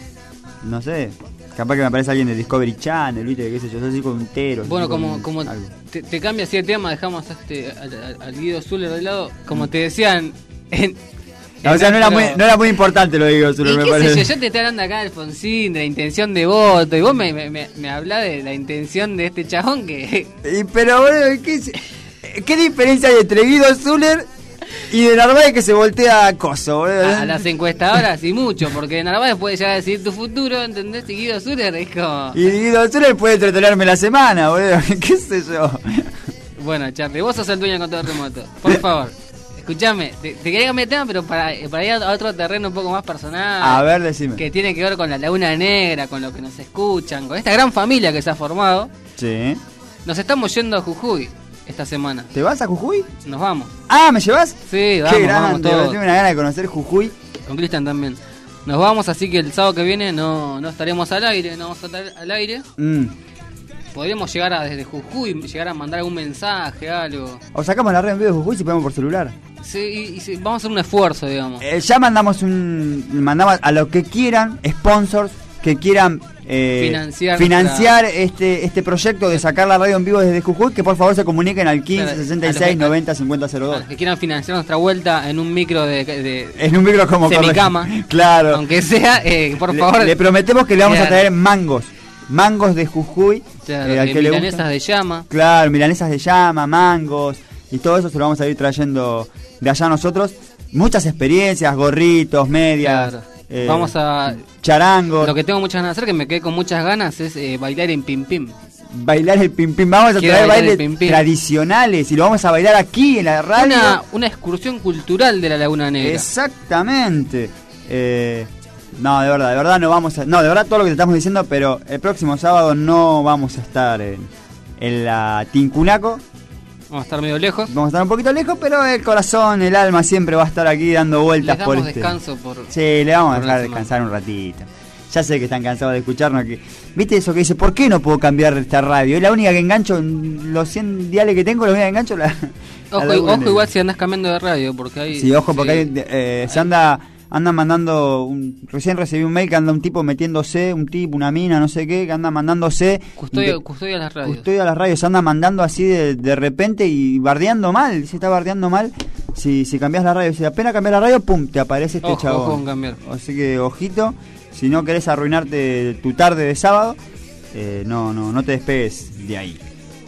No sé. Capaz que me aparece alguien de Discovery Channel, ¿viste? ¿Qué sé yo? Soy así con un tero.
Bueno,
así
como,
con
como
algo.
te, te cambia así de tema, dejamos a este, al, al- al Guido Zuller de lado. Como te decían... En,
No, o sea, no era, muy, no era muy importante lo digo,
Y
solo me
qué
parece.
sé yo, yo te estoy hablando acá de Alfonsín, de la intención de voto, y vos me, me, me, me hablás de la intención de este chabón que...
Y, pero, bueno, ¿qué, es- ¿qué diferencia hay entre Guido Zuller y de Narváez que se voltea a coso, boludo?
A, a las encuestadoras y mucho, porque Narváez puede llegar a decidir tu futuro, ¿entendés? Y Guido Zuller es como...
Y Guido Zuller puede entretenerme la semana, boludo. ¿Qué sé yo?
Bueno, Charlie, vos sos el dueño del control remoto. Por favor, escuchame, te, te quería cambiar de tema, pero para, para ir a otro terreno un poco más personal.
A ver, decime.
Que tiene que ver con la Laguna Negra, con lo que nos escuchan, con esta gran familia que se ha formado.
Sí.
Nos estamos yendo a Jujuy esta semana.
¿Te vas a Jujuy?
Nos vamos.
Ah, ¿me llevas?
Sí, vamos,
Qué
vamos
grande,
todos.
tengo una gana de conocer Jujuy.
Con Cristian también. Nos vamos, así que el sábado que viene no, no estaremos al aire, no vamos a estar al aire.
Mm.
Podríamos llegar a, desde Jujuy, llegar a mandar algún mensaje, algo.
O sacamos la red en vivo de Jujuy si podemos por celular.
Sí, y, y sí, vamos a hacer un esfuerzo, digamos.
Eh, ya mandamos un. Mandamos a lo que quieran, sponsors que quieran eh,
Financiar
financiar este este proyecto de sacar la radio en vivo desde Jujuy, que por favor se comuniquen al quince
Claro,
sesenta y
a los
seis
que-
noventa cincuenta cero
A
dos.
los que quieran financiar nuestra vuelta en un micro de, de
En un micro como
semicama,
claro.
aunque sea, eh, por
Le-
favor.
Le, prometemos que le vamos a
Claro.
traer mangos. Mangos de Jujuy.
Claro,
eh, al
de
que le
milanesas
gusta.
de llama.
Claro, milanesas de llama, mangos. Y todo eso se lo vamos a ir trayendo de allá nosotros. Muchas experiencias, gorritos, medias.
Claro.
eh,
Vamos a.
charangos.
Lo que tengo muchas ganas de hacer, que me quedé con muchas ganas, es eh, bailar en Pim Pim.
Bailar el pim pim. Vamos a
Quiero
traer
bailar
bailes
el pim pim.
tradicionales y lo vamos a bailar aquí en la radio.
Una, una excursión cultural de la Laguna Negra.
Exactamente. Eh, no, de verdad, de verdad no vamos a... No, de verdad todo lo que te estamos diciendo, pero el próximo sábado no vamos a estar en, en la Tincunaco.
Vamos a estar medio lejos.
Vamos a estar un poquito lejos, pero el corazón, el alma siempre va a estar aquí dando vueltas
Les
por
damos
este...
descanso por.
Sí, le vamos a
por una
dejar
semana.
descansar un ratito. Ya sé que están cansados de escucharnos. Que... ¿Viste eso que dice? ¿Por qué no puedo cambiar esta radio? Es la única que engancho, en los cien diales que tengo, la única que engancho la...
Ojo,
la Laguna
ojo
Negra.
igual si andás cambiando de radio, porque hay.
Sí, ojo, porque
sí.
hay, eh, se anda andan mandando... Un, recién recibí un mail que anda un tipo metiéndose, un tipo, una mina, no sé qué, que anda mandándose...
Custodia,
de-
custodia las radios.
Custodia las radios, se anda mandando así de, de repente y bardeando mal, se está bardeando mal. Si, si cambias la radio, si apenas cambias la radio, pum, te aparece este
Ojo,
chabón.
ojo con cambiar.
Así que ojito, si no querés arruinarte tu tarde de sábado, eh, no, no, no te despegues de ahí.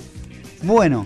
Bueno,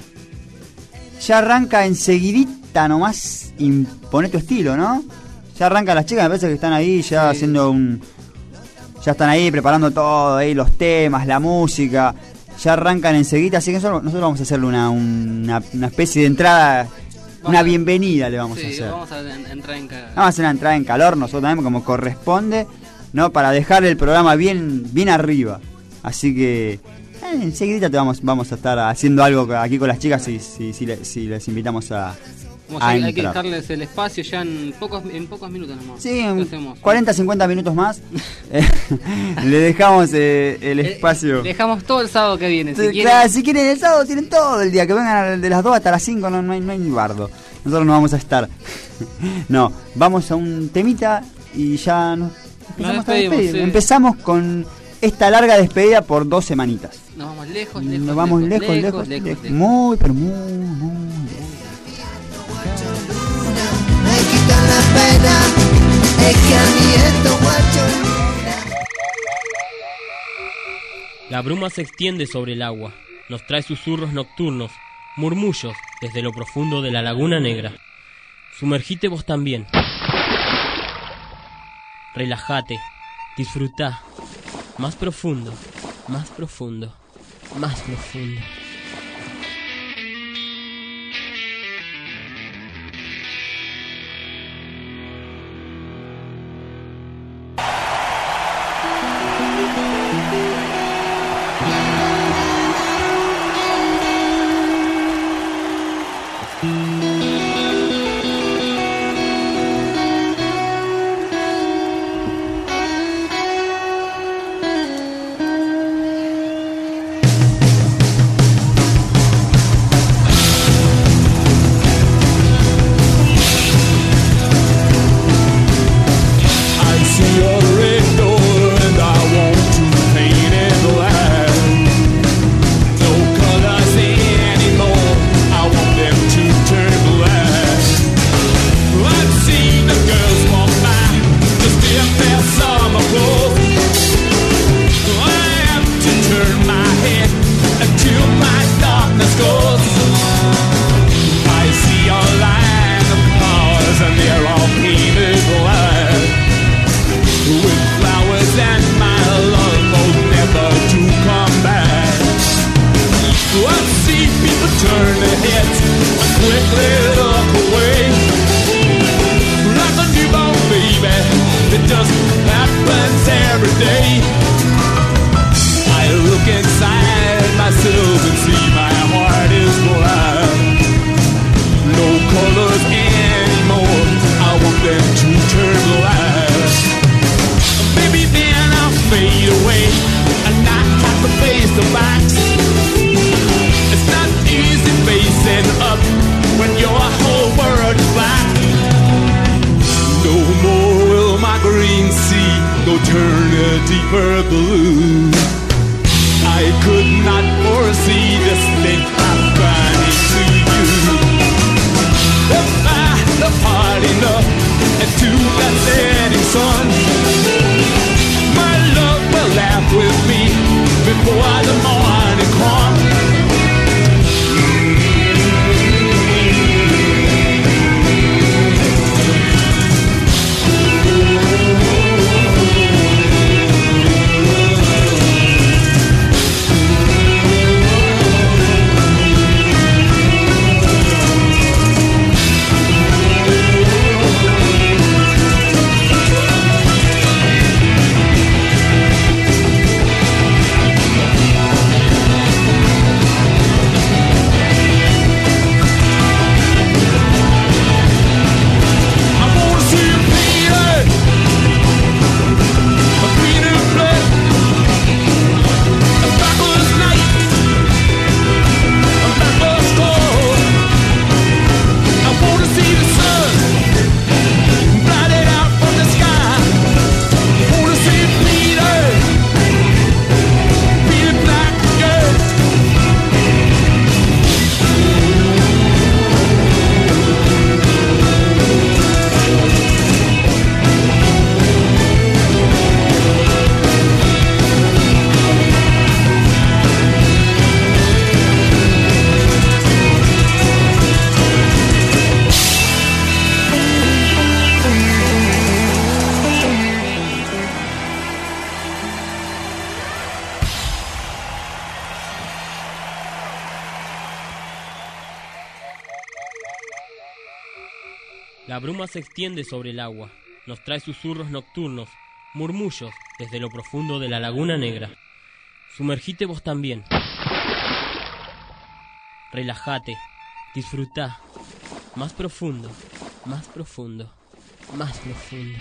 ya arranca enseguidita nomás, impone tu estilo, ¿no? Ya arranca las chicas, me parece que están ahí ya
Sí.
haciendo un... Ya están ahí preparando todo, ahí los temas, la música. Ya arrancan enseguida, así que nosotros, nosotros vamos a hacerle una, una, una especie de entrada, una
a-
bienvenida le vamos
Sí,
a hacer.
vamos a en- entrar en ca-
Vamos a hacer una entrada en calor nosotros también como corresponde, ¿no? Para dejar el programa bien, bien arriba. Así que eh, enseguida te vamos, vamos a estar haciendo algo aquí con las chicas si, si, si, le- si les invitamos a,
Como
a
ya hay, hay que
entrar.
dejarles el espacio ya en pocos en pocos minutos nomás.
Sí,
¿Qué
en
hacemos?
cuarenta, cincuenta minutos más eh, le dejamos eh, el
Eh,
espacio.
Dejamos todo el sábado que viene. Si
Sí,
quieren,
claro, si quieren el sábado tienen todo el día, que vengan de las dos hasta las cinco, no, no, hay, no hay ni bardo. Nosotros no vamos a estar. No, vamos a un temita y ya nos empezamos a
despedimos,
despedir.
sí.
Empezamos con esta larga despedida por dos semanitas.
nos vamos lejos, lejos.
Nos vamos lejos, lejos,
lejos,
lejos,
lejos, lejos.
muy, pero muy, muy lejos.
Me quitan la pena, es que a mí esto guacho.
La bruma se extiende sobre el agua, nos trae susurros nocturnos, murmullos desde lo profundo de la Laguna Negra. Sumergite vos también. Relájate, disfrutá. Más profundo, más profundo, más profundo.
way and not have to face the facts. It's not easy facing up when your whole world is black. No more will my green sea go turn a deeper blue. I could not foresee this thing happening to you. If I look hard enough into that setting sun, my love will laugh with me before the morning comes.
La bruma se extiende sobre el agua, nos trae susurros nocturnos, murmullos desde lo profundo de la laguna negra. Sumergite vos también. Relájate, disfrutá. Más profundo, más profundo, más profundo.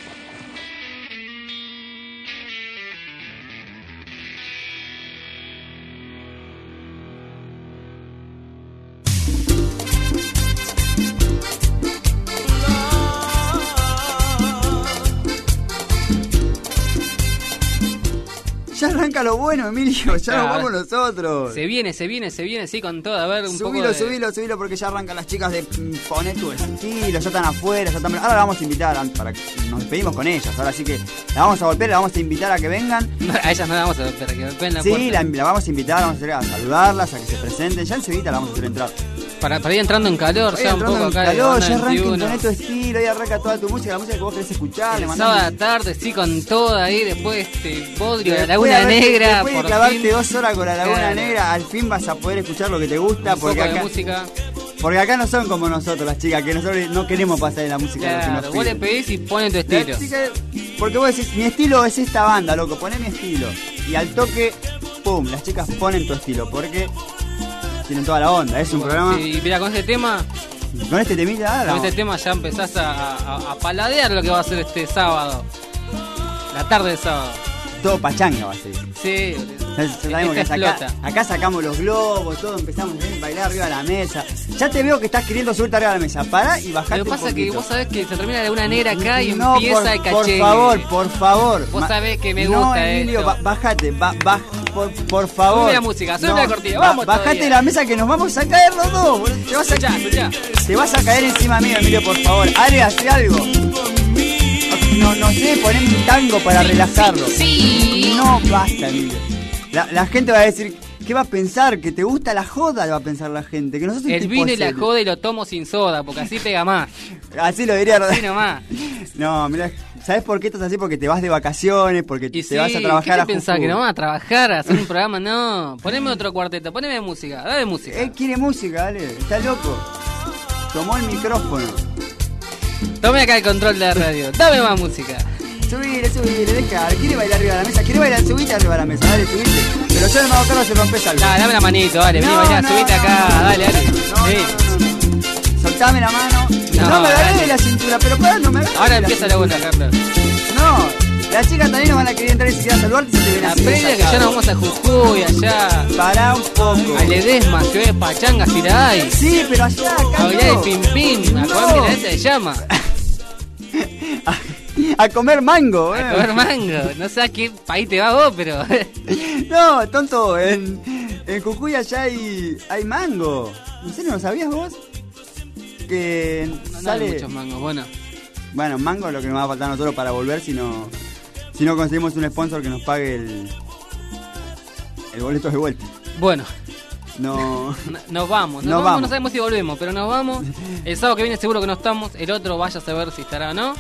Ya arranca lo bueno, Emilio, ya
Ah,
nos vamos nosotros.
Se viene, se viene, se viene, sí, con todo. A ver, un
subilo,
poco de...
subilo, subilo, porque ya arrancan las chicas de mm, Poné tu estilo, ya están afuera, ya están... Ahora la vamos a invitar, a- para que nos despedimos con ellas, ahora sí que la vamos a golpear, la vamos a invitar a que vengan.
A ellas no la vamos a ver, que golpeen la
Sí,
puerta.
la, la vamos a invitar, vamos a, hacer, a saludarlas, a que se presenten, ya enseguida la vamos a hacer entrar.
Para, para ir entrando en calor,
Oye,
ya un
entrando
poco
en
acá. de
calor,
onda
ya arranca
veintiuno.
Poné tu estilo, ahí arranca toda tu música, la música que vos querés escuchar, le
El
mandamos...
sábado a la tarde, sí, con toda ahí, después este bodrio, la
Después
Laguna
de haberte-
Negra,
Después de
por
clavarte
fin.
dos horas con la Laguna
Claro.
Negra, al fin vas a poder escuchar lo que te gusta,
Un
porque
poco de
acá,
música.
porque acá no son como nosotros las chicas, que nosotros no queremos pasar en la música lo que
Claro,
nos
vos le
piden.
pedís y ponen tu
La
estilo.
chica- porque vos decís, mi estilo es esta banda, loco, poné mi estilo. Y al toque, pum, las chicas ponen tu estilo, porque tienen toda la onda, es un programa...
Sí, y mira, con este tema,
Con este temita, ah,
con
la-
este tema ya empezás a, a, a paladear lo que va a ser este sábado. La tarde de sábado.
todo pachanga va a ser.
Sí,
Sabemos que
esta
acá,
explota.
acá sacamos los globos, todo, empezamos a bailar arriba de la mesa. Ya te veo que estás queriendo subirte arriba de la mesa. Pará y bajate.
Lo que pasa es que vos sabés que se termina la Laguna Negra acá y
No,
empieza
por,
el
por
caché.
favor, por favor.
Vos
Ma-
sabés que me
no,
gusta
Emilio,
esto.
ba- bájate, ba- baj- por, por favor.
Sube la música, sube la cortina,
ba-
vamos
Bajate
todavía.
de la mesa que nos vamos a caer los dos. boludo. Te vas a,
Escuchá, escuchá.
te vas a caer encima mío, Emilio, por favor. Ale, hace algo. No, no sé, poner un tango para relajarlo.
Sí.
No, basta, Emilio. La, la gente va a decir, ¿qué va a pensar? ¿Que te gusta la joda? Va a pensar la gente. Que nosotros
El
tipo
vino y la
serio.
joda y lo tomo sin soda, porque así pega más.
Así lo diría Rodríguez.
Así nomás.
No, mira, ¿sabes por qué esto es así? Porque te vas de vacaciones, porque
Y
te
sí,
vas a trabajar
¿qué
a
te pensás?
Jujuy.
¿Que no vamos a trabajar, a hacer un programa? No. Poneme otro cuarteto, poneme música, dale música.
Él quiere música, dale, está loco. Tomó el micrófono.
Tome acá el control de la radio, dame más música.
Subile, subile, deja, quiere bailar arriba de la mesa, quiere bailar, subite arriba de la mesa, dale, subite. Pero yo no me hago cargo si rompes algo.
Dale, dame la manito, dale, vení,
No,
bailá,
no,
subite
no,
acá,
no,
dale, dale.
No,
Sí.
no, no, no. Soltame la mano.
No,
No, me agarré
dale.
de la cintura, pero pará, no me agarré
Ahora
de la
empieza la
cintura.
vuelta, Carlos.
No, Las chicas también nos van a querer entrar y siquiera saludarte si te ven
La
así.
previa que ya nos vamos a Jujuy, allá.
Pará un poco.
A Ledesma, ciudad de Pachanga, Siraay.
Sí, pero allá, acá
A bailar
no.
el pim pim, a comer milanesa de llama.
A comer mango, eh.
A comer mango. No sé a qué país te vas vos, pero.
No, tonto, en, en Jujuy allá hay, hay mango. ¿En serio no sabías vos? Que
No, no
sale...
hay muchos mangos, bueno.
Bueno, mango es lo que nos va a faltar a nosotros para volver si no, si no conseguimos un sponsor que nos pague el, el boleto de vuelta.
Bueno.
No.
No- Nos vamos, nos,
Nos
vamos,
vamos.
no sabemos si volvemos, pero nos vamos. El sábado que viene seguro que no estamos, el otro vaya a saber si estará o no.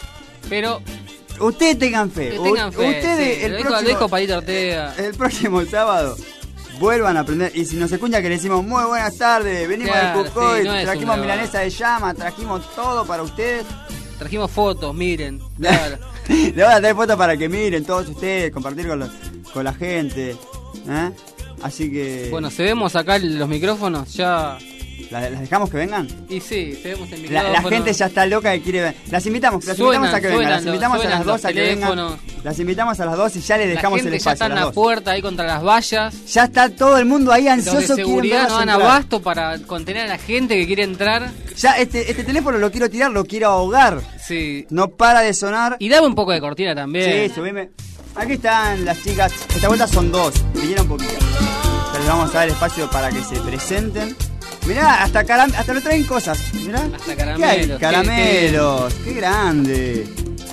Pero
Ustedes tengan fe.
que tengan
U-
fe.
Ustedes
sí.
el
lo, dijo,
próximo,
lo dijo Palito Ortega.
el próximo sábado vuelvan a aprender. Y si nos escucha que le decimos muy buenas tardes, venimos
Claro,
del Jujuy,
sí, no es
trajimos
una-
milanesa de llama, trajimos todo para ustedes.
Trajimos fotos, miren. Claro.
Le voy a traer fotos para que miren todos ustedes, compartir con, los- con la gente. ¿eh? Así que...
Bueno, se vemos acá los micrófonos, ya.
¿la- ¿Las dejamos que vengan?
Y sí, se vemos el
La,
micrófono.
la gente ya está loca y quiere ver. Las invitamos, las
Suenan,
invitamos a que vengan. Las
suenan
invitamos
los-
a las
suenan
dos
los
a que vengan.
teléfonos.
Las invitamos a las dos y ya les
La
dejamos
gente
el
ya
espacio.
está
a
en
las
la
dos.
puerta ahí contra las vallas.
Ya está todo el mundo ahí
Los
ansioso.
de
quieren
seguridad
verlas
no dan
entrar.
abasto para contener a la gente que quiere entrar.
Ya este, este teléfono lo quiero tirar, lo quiero ahogar.
Sí.
No para de sonar.
Y dame un poco de cortina también.
Sí, subime. Aquí están las chicas. Esta vuelta son dos. Vinieron poquitas. Ya les vamos a dar espacio para que se presenten. Mirá, hasta, caram hasta lo traen cosas. Mirá.
Hasta
¿Qué hay?
caramelos.
Caramelos. Qué grande.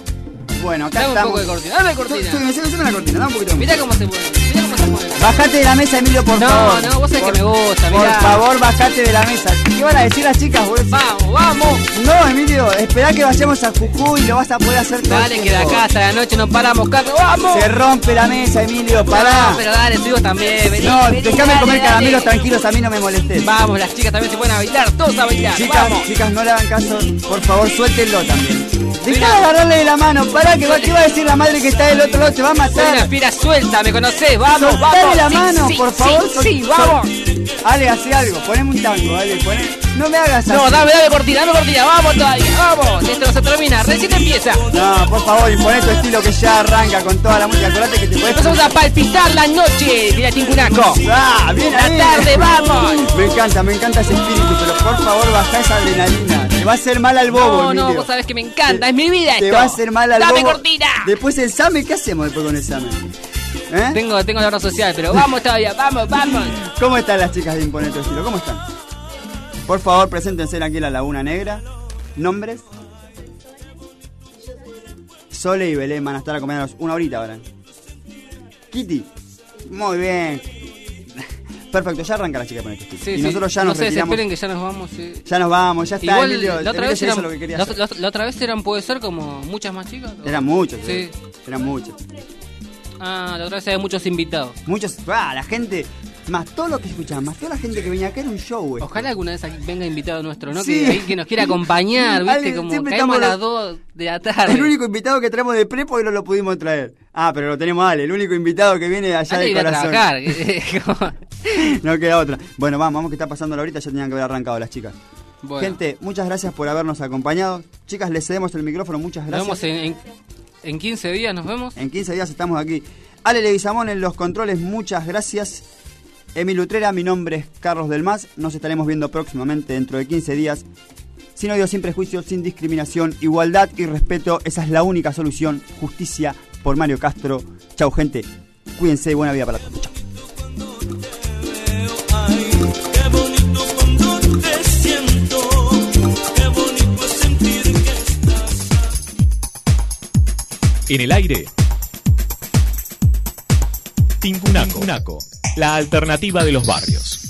Bueno, acá
Dame un
estamos.
poco de cortina. Dame cortina.
Súbeme, súbeme, súbeme la cortina. Dame un poquito.
Mirá cómo se mueve. Mirá cómo se mueve.
Bajate de la mesa, Emilio, por
No,
favor.
no, vos sabés
Por-
que me gusta,
Por
mirá.
favor, bajate de la mesa. ¿Qué van a decir las chicas, boludo?
Vamos, vamos.
No, Emilio, esperá que vayamos a Jujuy y lo vas a poder hacer todo el
Dale, que de
tiempo.
acá hasta la noche no paramos, Carlos. ¡Vamos!
Se rompe la mesa, Emilio, pará.
No, pero dale, tú también. Vení,
No,
vení,
déjame
dale,
comer
dale.
caramelos tranquilos, a mí no me molestes.
Vamos, las chicas también se pueden a bailar, todos a bailar.
Chicas,
Vamos.
chicas, no le hagan caso, por favor, suéltenlo también. Dejá
Mirá.
de agarrarle de la mano, pará, que va, ¿qué va a decir la madre que está del otro lado? Te va a
Soy una
matar.
fiera suelta, ¿me conocés? Vamos,
Soltale
vamos.
la
Sí,
mano,
sí,
por
sí,
favor.
Sí,
sol-
sí,
sol-
vamos.
Ale, hace algo, poneme un tango, Ale, poné. No me hagas así.
No, dame, dame cortina, dame cortina. Vamos todavía, vamos. Esto no se termina, recién empieza.
No, por favor, imponé tu estilo que ya arranca con toda la música. Acordate que te puedes...
Empezamos a palpitar la noche. Mira, Tincunaco.
Ah, bien
La
ahí.
tarde, vamos.
Me encanta, me encanta ese espíritu, pero por favor baja esa adrenalina. Te va a hacer mal al bobo,
No, no,
Emilio.
vos sabés que me encanta, es mi vida esto.
Te va a hacer mal al
Dame
bobo.
cortina.
Después el examen, ¿qué hacemos después con el examen? ¿Eh?
Tengo, tengo la obra social, pero vamos todavía, vamos, vamos.
¿Cómo están las chicas de Imponer tu estilo? ¿Cómo están? Por favor, preséntense aquí en la Laguna Negra. ¿Nombres? Sole y Belén van a estar acompañándonos una horita ahora. Kitty. Muy bien. Perfecto, ya arranca la chica de Imponer tu estilo.
Sí,
y
sí.
nosotros ya
no
nos
sé,
retiramos.
esperen que ya nos vamos. Sí.
Ya nos vamos, ya está.
Igual,
Emilio,
la otra
Emilio
vez
ya hizo
eran,
lo que quería
la,
hacer.
la- la otra vez eran, puede ser, como muchas más chicas. ¿o?
Eran muchos.
Sí.
eh. Eran muchos.
Ah, la otra vez había muchos invitados.
Muchos. Ah, la gente. Más todo lo que escuchaban, más toda la gente que venía acá era un show, eh.
Ojalá alguna vez aquí venga invitado nuestro, ¿no?
Sí.
Que, ahí que nos quiera acompañar, ¿viste?
Ale,
Como
siempre
caemos a
estamos
las dos de la tarde.
El único invitado que traemos de prepo y no lo pudimos traer. Ah, pero lo tenemos a Ale, el único invitado que viene de allá
Ale
de
iba a
corazón.
trabajar.
No queda otra. Bueno, vamos, vamos que está pasando la horita, ya tenían que haber arrancado las chicas.
Bueno.
Gente, muchas gracias por habernos acompañado. Chicas, les cedemos el micrófono, muchas
Nos
gracias.
vemos en, en, en quince días, nos vemos.
En quince días estamos aquí. Ale Leguizamón en los controles, muchas gracias. Emil Utrera, mi nombre es Carlos Del Mas. Nos estaremos viendo próximamente dentro de quince días. Sin odio, sin prejuicios, sin discriminación, igualdad y respeto. Esa es la única solución. Justicia por Mario Castro. Chau, gente. Cuídense y buena vida para todos. Chau.
Qué bonito cuando te siento, qué bonito es sentir que estás.
En el aire, Tincunaco, la alternativa de los barrios.